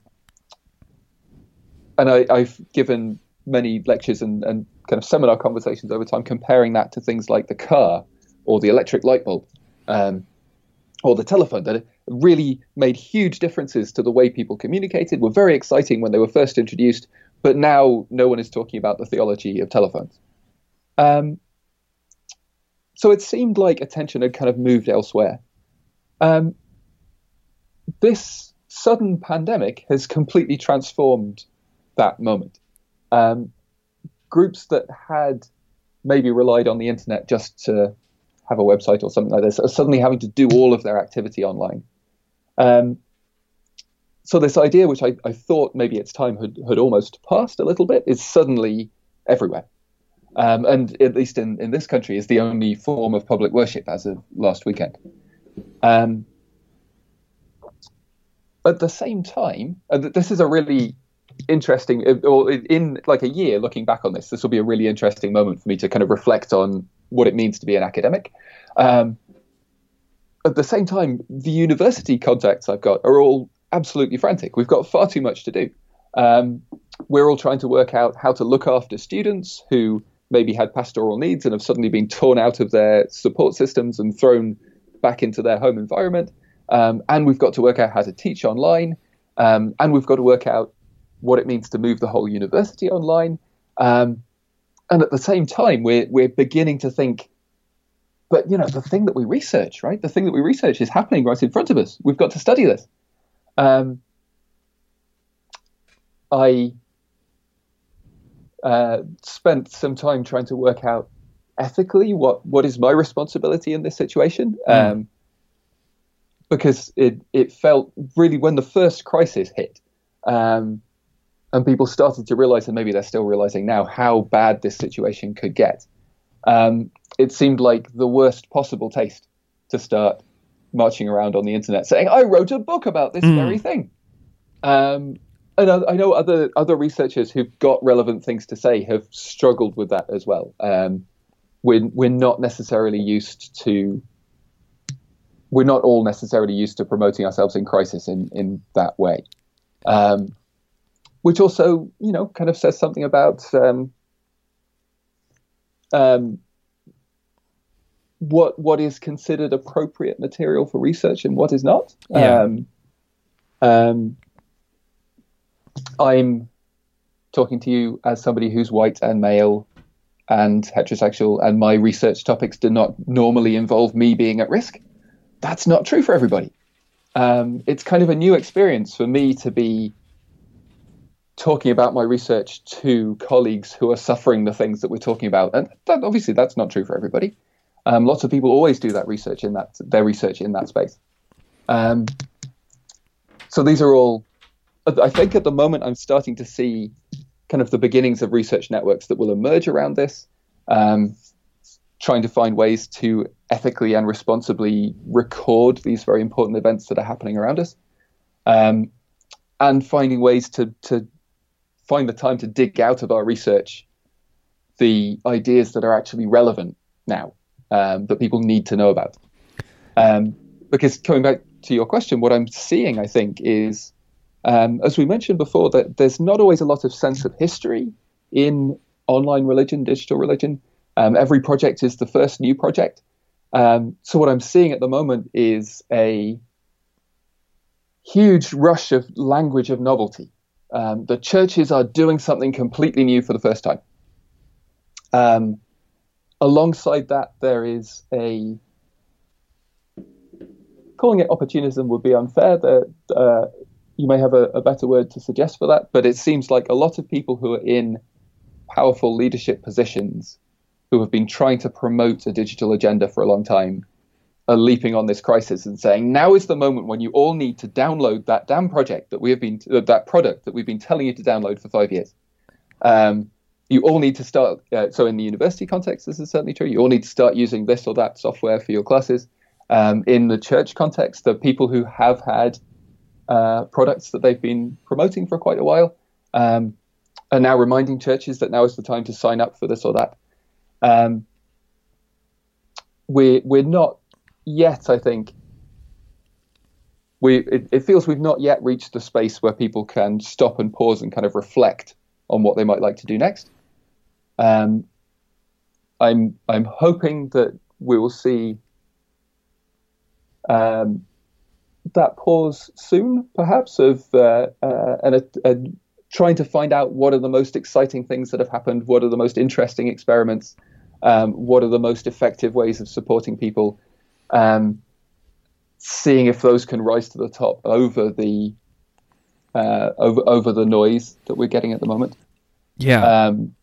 and I, I've given many lectures and, and kind of seminar conversations over time comparing that to things like the car or the electric light bulb, um, or the telephone, that really made huge differences to the way people communicated, were very exciting when they were first introduced, but now no one is talking about the theology of telephones. Um, so it seemed like attention had kind of moved elsewhere. Um, this sudden pandemic has completely transformed that moment. Um, groups that had maybe relied on the internet just to have a website or something like this are suddenly having to do all of their activity online. Um, so this idea, which I, I thought maybe its time had, had almost passed a little bit, is suddenly everywhere. Um, and at least in, in this country is the only form of public worship as of last weekend. Um, at the same time, and this is a really interesting, or in like a year looking back on this, this will be a really interesting moment for me to kind of reflect on what it means to be an academic. Um, at the same time, the university contacts I've got are all absolutely frantic. We've got far too much to do. Um, we're all trying to work out how to look after students who maybe had pastoral needs and have suddenly been torn out of their support systems and thrown back into their home environment. Um, and we've got to work out how to teach online. Um, and we've got to work out what it means to move the whole university online. Um, and at the same time, we're we're beginning to think, but, you know, the thing that we research, right? The thing that we research is happening right in front of us. We've got to study this. Um, I uh, spent some time trying to work out ethically what, what is my responsibility in this situation. Mm. Um, because it, it felt really, when the first crisis hit, um, and people started to realize, and maybe they're still realizing now, how bad this situation could get. Um, it seemed like the worst possible taste to start marching around on the internet saying, I wrote a book about this mm. very thing. Um, and I, I know other other researchers who've got relevant things to say have struggled with that as well. Um, we're, we're not necessarily used to, we're not all necessarily used to promoting ourselves in crisis in, in that way. Um, which also, you know, kind of says something about um, um, what what is considered appropriate material for research and what is not. Yeah. Um, um, I'm talking to you as somebody who's white and male and heterosexual, and my research topics do not normally involve me being at risk. That's not true for everybody. Um, it's kind of a new experience for me to be talking about my research to colleagues who are suffering the things that we're talking about. And that, obviously that's not true for everybody. Um, lots of people always do that research in that, their research in that space. Um, so these are all, I think at the moment I'm starting to see kind of the beginnings of research networks that will emerge around this, um, trying to find ways to ethically and responsibly record these very important events that are happening around us, um, and finding ways to, to find the time to dig out of our research the ideas that are actually relevant now, um, that people need to know about. Um, because coming back to your question, what I'm seeing, I think, is, um, as we mentioned before, that there's not always a lot of sense of history in online religion, digital religion. Um, every project is the first new project. Um, so what I'm seeing at the moment is a huge rush of language of novelty. Um, the churches are doing something completely new for the first time. Um, alongside that, there is a, calling it opportunism would be unfair. That uh, you may have a, a better word to suggest for that, but it seems like a lot of people who are in powerful leadership positions who have been trying to promote a digital agenda for a long time are leaping on this crisis and saying, now is the moment when you all need to download that damn project that we have been, uh, that product that we've been telling you to download for five years. Um, you all need to start, uh, so in the university context, this is certainly true. You all need to start using this or that software for your classes. Um, in the church context, the people who have had uh, products that they've been promoting for quite a while um, are now reminding churches that now is the time to sign up for this or that. Um, we're, we're not yet, I think, we it, it feels we've not yet reached the space where people can stop and pause and kind of reflect on what they might like to do next. Um, I'm I'm hoping that we will see um, that pause soon, perhaps, of uh, uh, and a, a, trying to find out what are the most exciting things that have happened, what are the most interesting experiments, um, what are the most effective ways of supporting people, um, seeing if those can rise to the top over the uh, over over the noise that we're getting at the moment. Yeah. Um,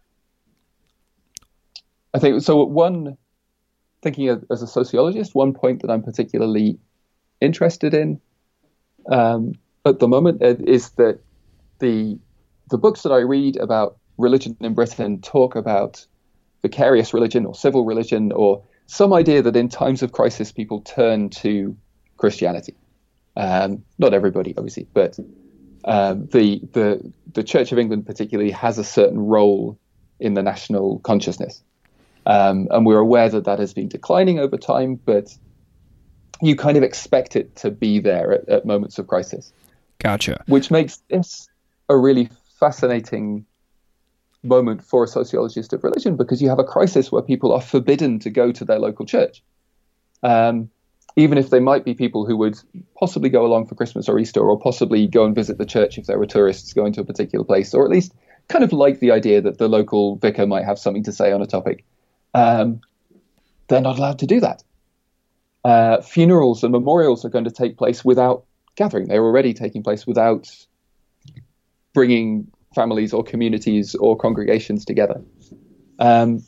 I think so. One, thinking of, as a sociologist, one point that I'm particularly interested in um, at the moment is that the the books that I read about religion in Britain talk about vicarious religion or civil religion or some idea that in times of crisis people turn to Christianity. Um, not everybody, obviously, but um, the the the Church of England particularly has a certain role in the national consciousness, um, and we're aware that that has been declining over time, but you kind of expect it to be there at, at moments of crisis. Gotcha. Which makes this a really fascinating moment for a sociologist of religion, because you have a crisis where people are forbidden to go to their local church. Um, even if they might be people who would possibly go along for Christmas or Easter, or possibly go and visit the church if there were tourists going to a particular place, or at least kind of like the idea that the local vicar might have something to say on a topic. Um, they're not allowed to do that. Uh, funerals and memorials are going to take place without gathering. They're already taking place without bringing families or communities or congregations together. Um,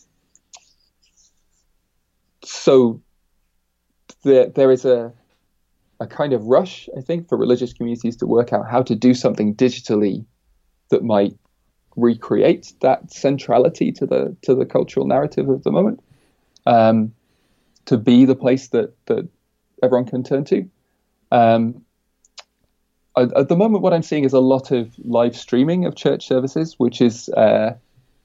so there, there is a, a kind of rush, I think, for religious communities to work out how to do something digitally that might recreate that centrality to the to the cultural narrative of the moment, um, to be the place that, that everyone can turn to. Um, At the moment, what I'm seeing is a lot of live streaming of church services, which is uh,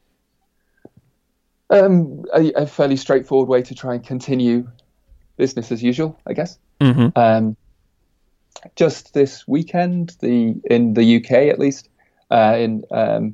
um, a, a fairly straightforward way to try and continue business as usual, I guess. Mm-hmm. Um, just this weekend, the in the U K at least, uh, in um,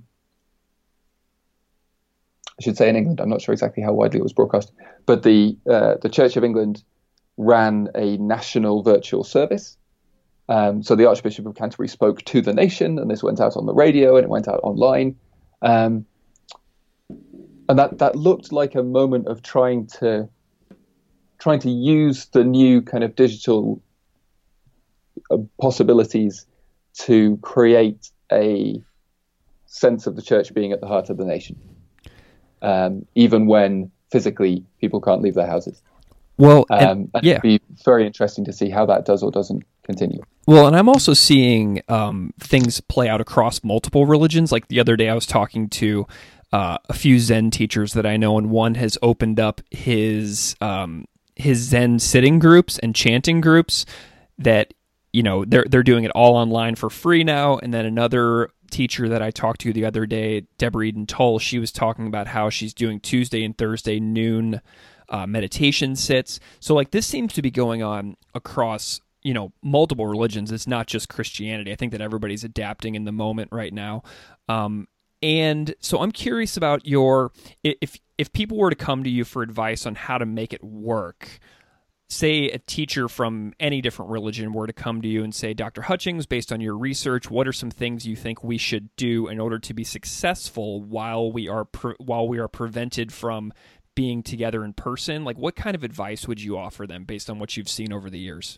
I should say in England, I'm not sure exactly how widely it was broadcast, but the uh, the Church of England ran a national virtual service. Um, so the Archbishop of Canterbury spoke to the nation, and this went out on the radio and it went out online. Um, and that, that looked like a moment of trying to trying to use the new kind of digital uh, possibilities to create a sense of the church being at the heart of the nation, um, even when physically people can't leave their houses. Well, um, and, and yeah. it'd be very interesting to see how that does or doesn't continue. Well, and I'm also seeing um, things play out across multiple religions. Like the other day, I was talking to uh, a few Zen teachers that I know, and one has opened up his um, his Zen sitting groups and chanting groups that, you know, they're they're doing it all online for free now. And then another teacher that I talked to the other day, Deborah Eden Toll, she was talking about how she's doing Tuesday and Thursday noon uh, meditation sits. So like this seems to be going on across, you know, multiple religions. It's not just Christianity. I think that everybody's adapting in the moment right now. Um, and so I'm curious about your, if if people were to come to you for advice on how to make it work, say a teacher from any different religion were to come to you and say, Doctor Hutchings, based on your research, what are some things you think we should do in order to be successful while we are pre- while we are prevented from being together in person? Like, what kind of advice would you offer them based on what you've seen over the years?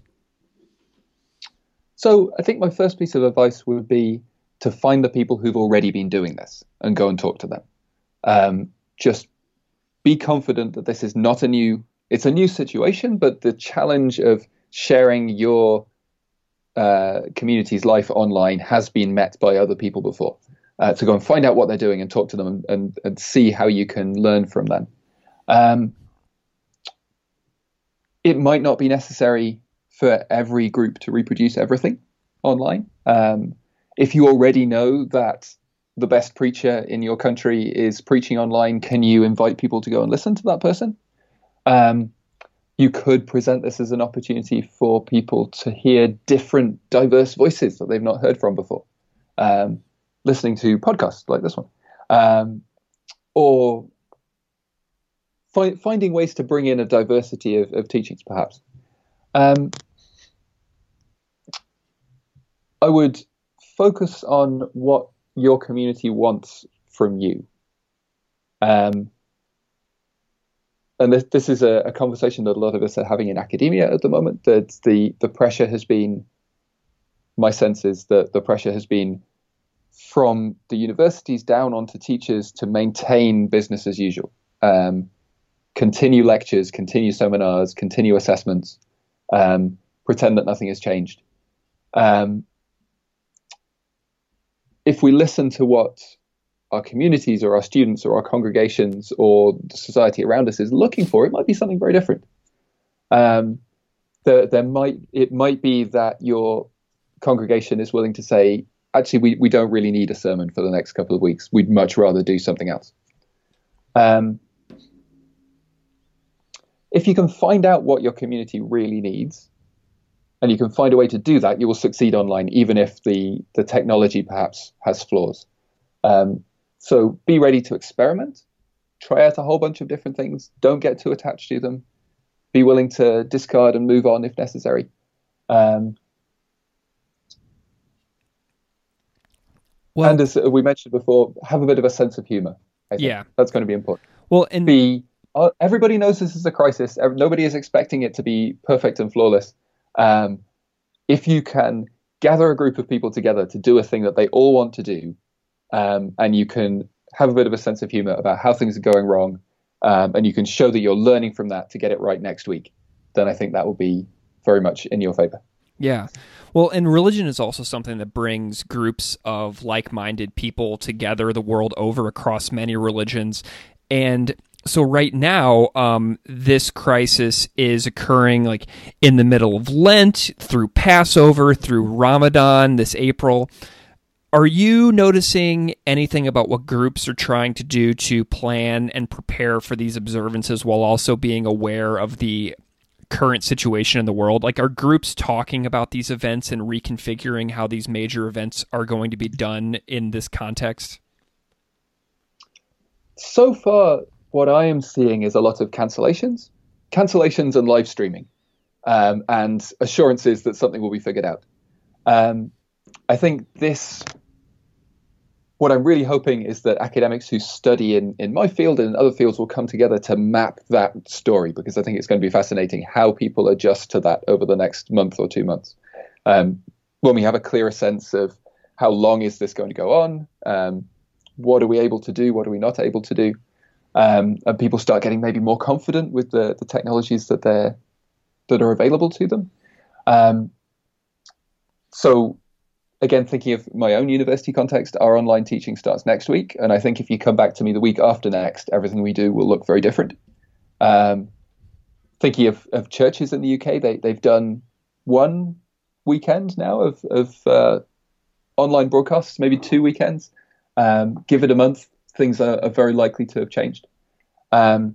So I think my first piece of advice would be to find the people who've already been doing this and go and talk to them. Um, just be confident that this is not a new, it's a new situation, but the challenge of sharing your uh, community's life online has been met by other people before. Uh, to go and find out what they're doing and talk to them and, and, and see how you can learn from them. Um, it might not be necessary for every group to reproduce everything online. Um, if you already know that the best preacher in your country is preaching online, can you invite people to go and listen to that person? Um, you could present this as an opportunity for people to hear different, diverse voices that they've not heard from before. Um, listening to podcasts like this one, um, or fi- finding ways to bring in a diversity of, of teachings, perhaps. Um, I would focus on what your community wants from you. Um, and this, this is a, a conversation that a lot of us are having in academia at the moment. That the the pressure has been, my sense is that the pressure has been from the universities down onto teachers to maintain business as usual. Um, continue lectures, continue seminars, continue assessments, um, pretend that nothing has changed. Um, if we listen to what our communities or our students or our congregations or the society around us is looking for, it might be something very different. Um, there, there might it might be that your congregation is willing to say, actually, we, we don't really need a sermon for the next couple of weeks. We'd much rather do something else. Um, if you can find out what your community really needs, and you can find a way to do that, you will succeed online, even if the, the technology perhaps has flaws. Um, so be ready to experiment, try out a whole bunch of different things. Don't get too attached to them. Be willing to discard and move on if necessary. Um, well, and as we mentioned before, have a bit of a sense of humor. I think. Yeah, that's going to be important. Well, and be uh, everybody knows this is a crisis. Nobody is expecting it to be perfect and flawless. Um, if you can gather a group of people together to do a thing that they all want to do, um, and you can have a bit of a sense of humor about how things are going wrong, um, and you can show that you're learning from that to get it right next week, then I think that will be very much in your favor. Yeah. Well, and religion is also something that brings groups of like-minded people together the world over across many religions. And so right now, um, this crisis is occurring like in the middle of Lent, through Passover, through Ramadan this April. Are you noticing anything about what groups are trying to do to plan and prepare for these observances while also being aware of the current situation in the world? Like, are groups talking about these events and reconfiguring how these major events are going to be done in this context? So far, what I am seeing is a lot of cancellations, cancellations and live streaming, um, and assurances that something will be figured out. Um, I think this, what I'm really hoping is that academics who study in, in my field and in other fields will come together to map that story, because I think it's going to be fascinating how people adjust to that over the next month or two months. Um, when we have a clearer sense of how long is this going to go on, um, what are we able to do, what are we not able to do, um, and people start getting maybe more confident with the, the technologies that they're that are available to them. Um, so. Again, thinking of my own university context, our online teaching starts next week. And I think if you come back to me the week after next, everything we do will look very different. Um, thinking of, of churches in the U K, they, they've done one weekend now of, of uh, online broadcasts, maybe two weekends. Um, give it a month, things are, are very likely to have changed. Um,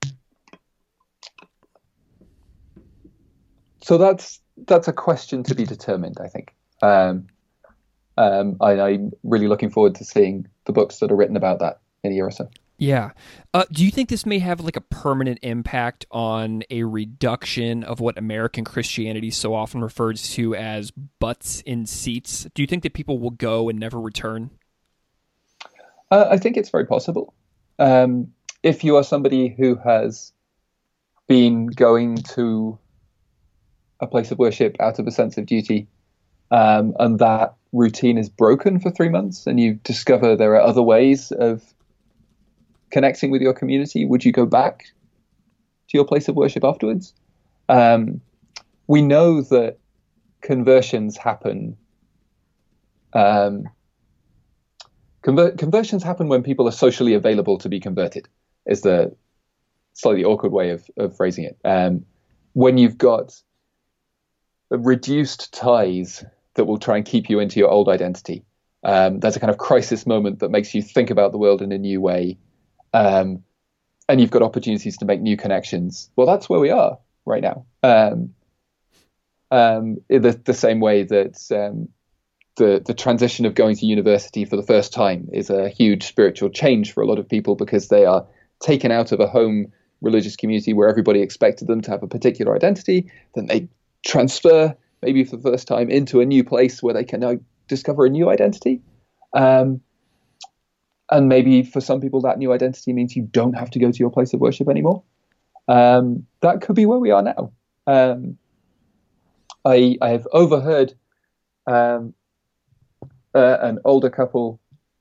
so that's that's a question to be determined, I think. Um, Um, I, I'm really looking forward to seeing the books that are written about that in a year or so. Yeah. Uh, do you think this may have like a permanent impact on a reduction of what American Christianity so often refers to as butts in seats? Do you think that people will go and never return? Uh, I think it's very possible. Um, if you are somebody who has been going to a place of worship out of a sense of duty, um, and that routine is broken for three months and you discover there are other ways of connecting with your community, would you go back to your place of worship afterwards? Um, we know that conversions happen. Um, conver- conversions happen when people are socially available to be converted, is the slightly awkward way of, of phrasing it. Um, when you've got reduced ties that will try and keep you into your old identity. Um, there's a kind of crisis moment that makes you think about the world in a new way. Um, and you've got opportunities to make new connections. Well, that's where we are right now. Um, um, in the, the same way that um, the, the transition of going to university for the first time is a huge spiritual change for a lot of people, because they are taken out of a home religious community where everybody expected them to have a particular identity. Then they transfer, maybe for the first time, into a new place where they can now discover a new identity. Um, and maybe for some people, that new identity means you don't have to go to your place of worship anymore. Um, that could be where we are now. Um, I, I have overheard um, uh, an older couple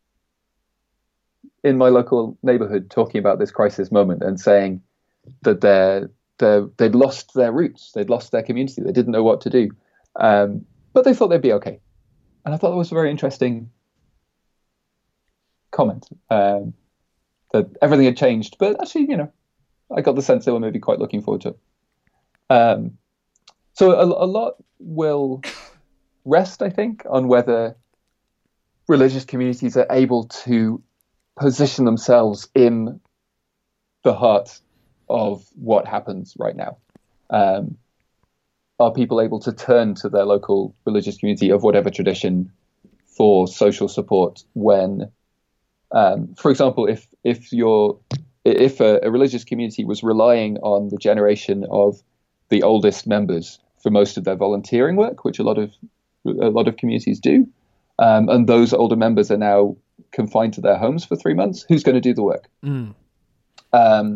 in my local neighborhood talking about this crisis moment and saying that they're, they're, they'd lost their roots, they'd lost their community, they didn't know what to do, um, but they thought they'd be okay. And I thought that was a very interesting comment, um, that everything had changed, but actually, you know, I got the sense they were maybe quite looking forward to it. Um, so a, a lot will rest, I think, on whether religious communities are able to position themselves in the heart of what happens right now. Um, are people able to turn to their local religious community of whatever tradition for social support when, um, for example, if if you're if a, a religious community was relying on the generation of the oldest members for most of their volunteering work, which a lot of a lot of communities do, um, and those older members are now confined to their homes for three months, who's going to do the work? Mm. Um,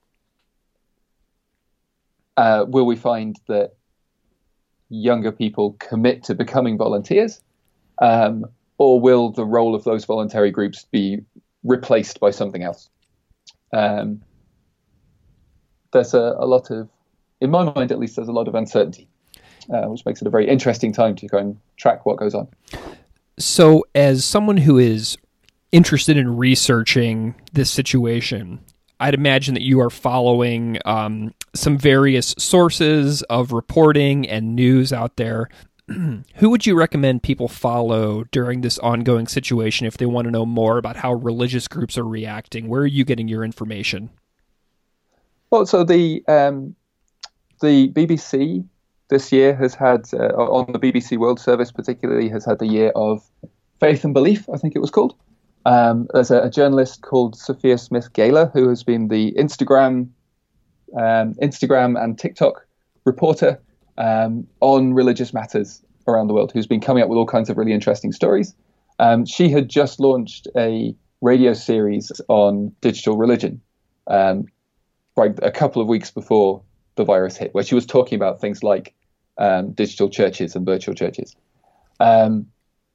uh, will we find that younger people commit to becoming volunteers, um, or will the role of those voluntary groups be replaced by something else? Um, there's a, a lot of, in my mind at least, there's a lot of uncertainty, uh, which makes it a very interesting time to go and track what goes on. So as someone who is interested in researching this situation, I'd imagine that you are following um, some various sources of reporting and news out there. Who would you recommend people follow during this ongoing situation if they want to know more about how religious groups are reacting? Where are you getting your information? Well, so the um, the B B C this year has had, uh, on the B B C World Service particularly, has had the year of faith and belief, I think it was called. Um, there's a, a journalist called Sophia Smith-Gaylor who has been the Instagram, um, Instagram and TikTok reporter um, on religious matters around the world, who's been coming up with all kinds of really interesting stories. Um, she had just launched a radio series on digital religion, um, right a couple of weeks before the virus hit, where she was talking about things like um, digital churches and virtual churches. Um,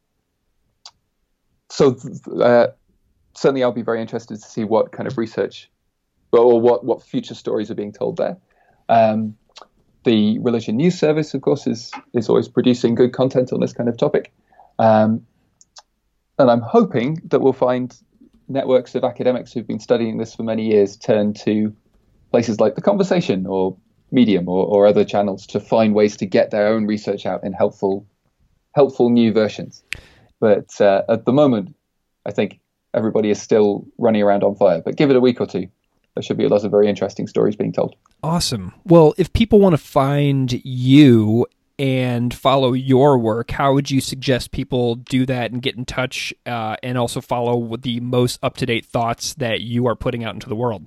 So uh, certainly I'll be very interested to see what kind of research or what, what future stories are being told there. Um, the Religion News Service, of course, is is always producing good content on this kind of topic. Um, and I'm hoping that we'll find networks of academics who've been studying this for many years turn to places like The Conversation or Medium or, or other channels to find ways to get their own research out in helpful, helpful new versions. But uh, at the moment, I think everybody is still running around on fire. But give it a week or two, there should be a lot of very interesting stories being told. Awesome. Well, if people want to find you and follow your work, how would you suggest people do that and get in touch uh, and also follow with the most up-to-date thoughts that you are putting out into the world?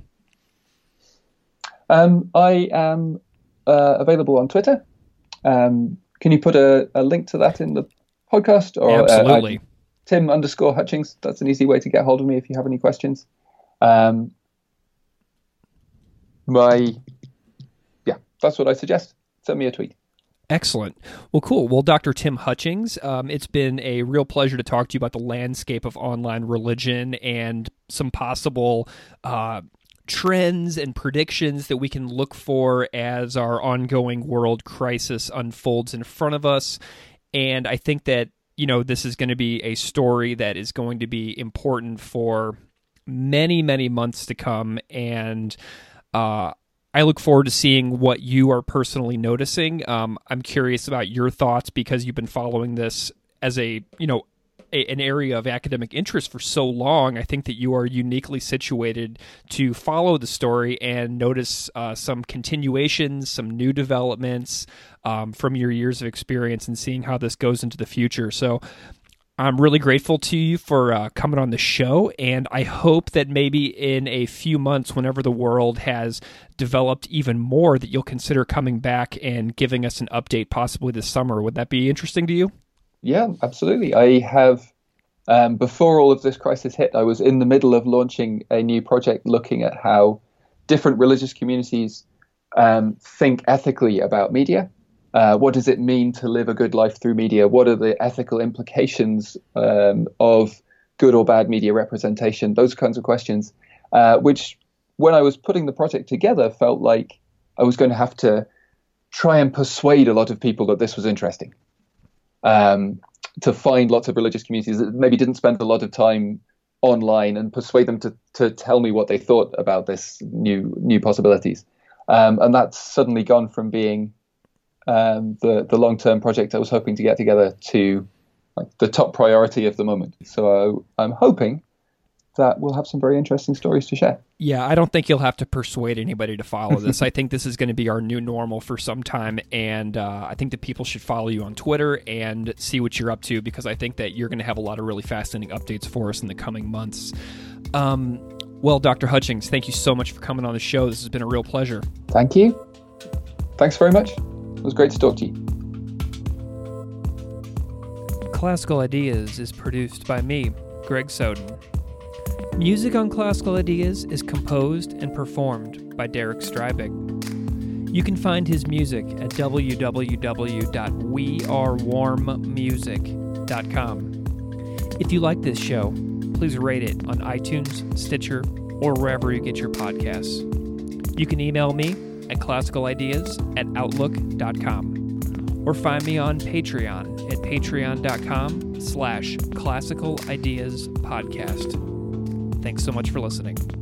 Um, I am uh, available on Twitter. Um, can you put a, a link to that in the podcast? Or Absolutely. Uh, I, Tim underscore Hutchings. That's an easy way to get hold of me if you have any questions. Um, my, yeah, that's what I suggest. Send me a tweet. Excellent. Well, cool. Well, Doctor Tim Hutchings, um, it's been a real pleasure to talk to you about the landscape of online religion and some possible uh, trends and predictions that we can look for as our ongoing world crisis unfolds in front of us. And I think that, you know, this is going to be a story that is going to be important for many, many months to come. And uh, I look forward to seeing what you are personally noticing. Um, I'm curious about your thoughts because you've been following this as a, you know, a, an area of academic interest for so long. I think that you are uniquely situated to follow the story and notice uh, some continuations, some new developments um, from your years of experience and seeing how this goes into the future. So I'm really grateful to you for uh, coming on the show, and I hope that maybe in a few months, whenever the world has developed even more, that you'll consider coming back and giving us an update possibly this summer. Would that be interesting to you? Yeah, absolutely. I have, um, before all of this crisis hit, I was in the middle of launching a new project looking at how different religious communities um, think ethically about media. Uh, what does it mean to live a good life through media? What are the ethical implications um, of good or bad media representation? Those kinds of questions, uh, which when I was putting the project together, felt like I was going to have to try and persuade a lot of people that this was interesting. Um, to find lots of religious communities that maybe didn't spend a lot of time online and persuade them to to tell me what they thought about this new new possibilities. Um, and that's suddenly gone from being Um, the the long term project I was hoping to get together to like the top priority of the moment. So I'm hoping that we'll have some very interesting stories to share. Yeah, I don't think you'll have to persuade anybody to follow this. I think this is going to be our new normal for some time, and uh, I think that people should follow you on Twitter and see what you're up to, because I think that you're going to have a lot of really fascinating updates for us in the coming months. Um, well, Doctor Hutchings, thank you so much for coming on the show. This has been a real pleasure. Thank you. Thanks very much. It was great to talk to you. Classical Ideas is produced by me, Greg Soden. Music on Classical Ideas is composed and performed by Derek Strybig. You can find his music at w w w dot we are warm music dot com. If you like this show, please rate it on iTunes, Stitcher, or wherever you get your podcasts. You can email me at classicalideas at outlook dot com or find me on Patreon at patreon dot com slash classical ideas podcast. Thanks so much for listening.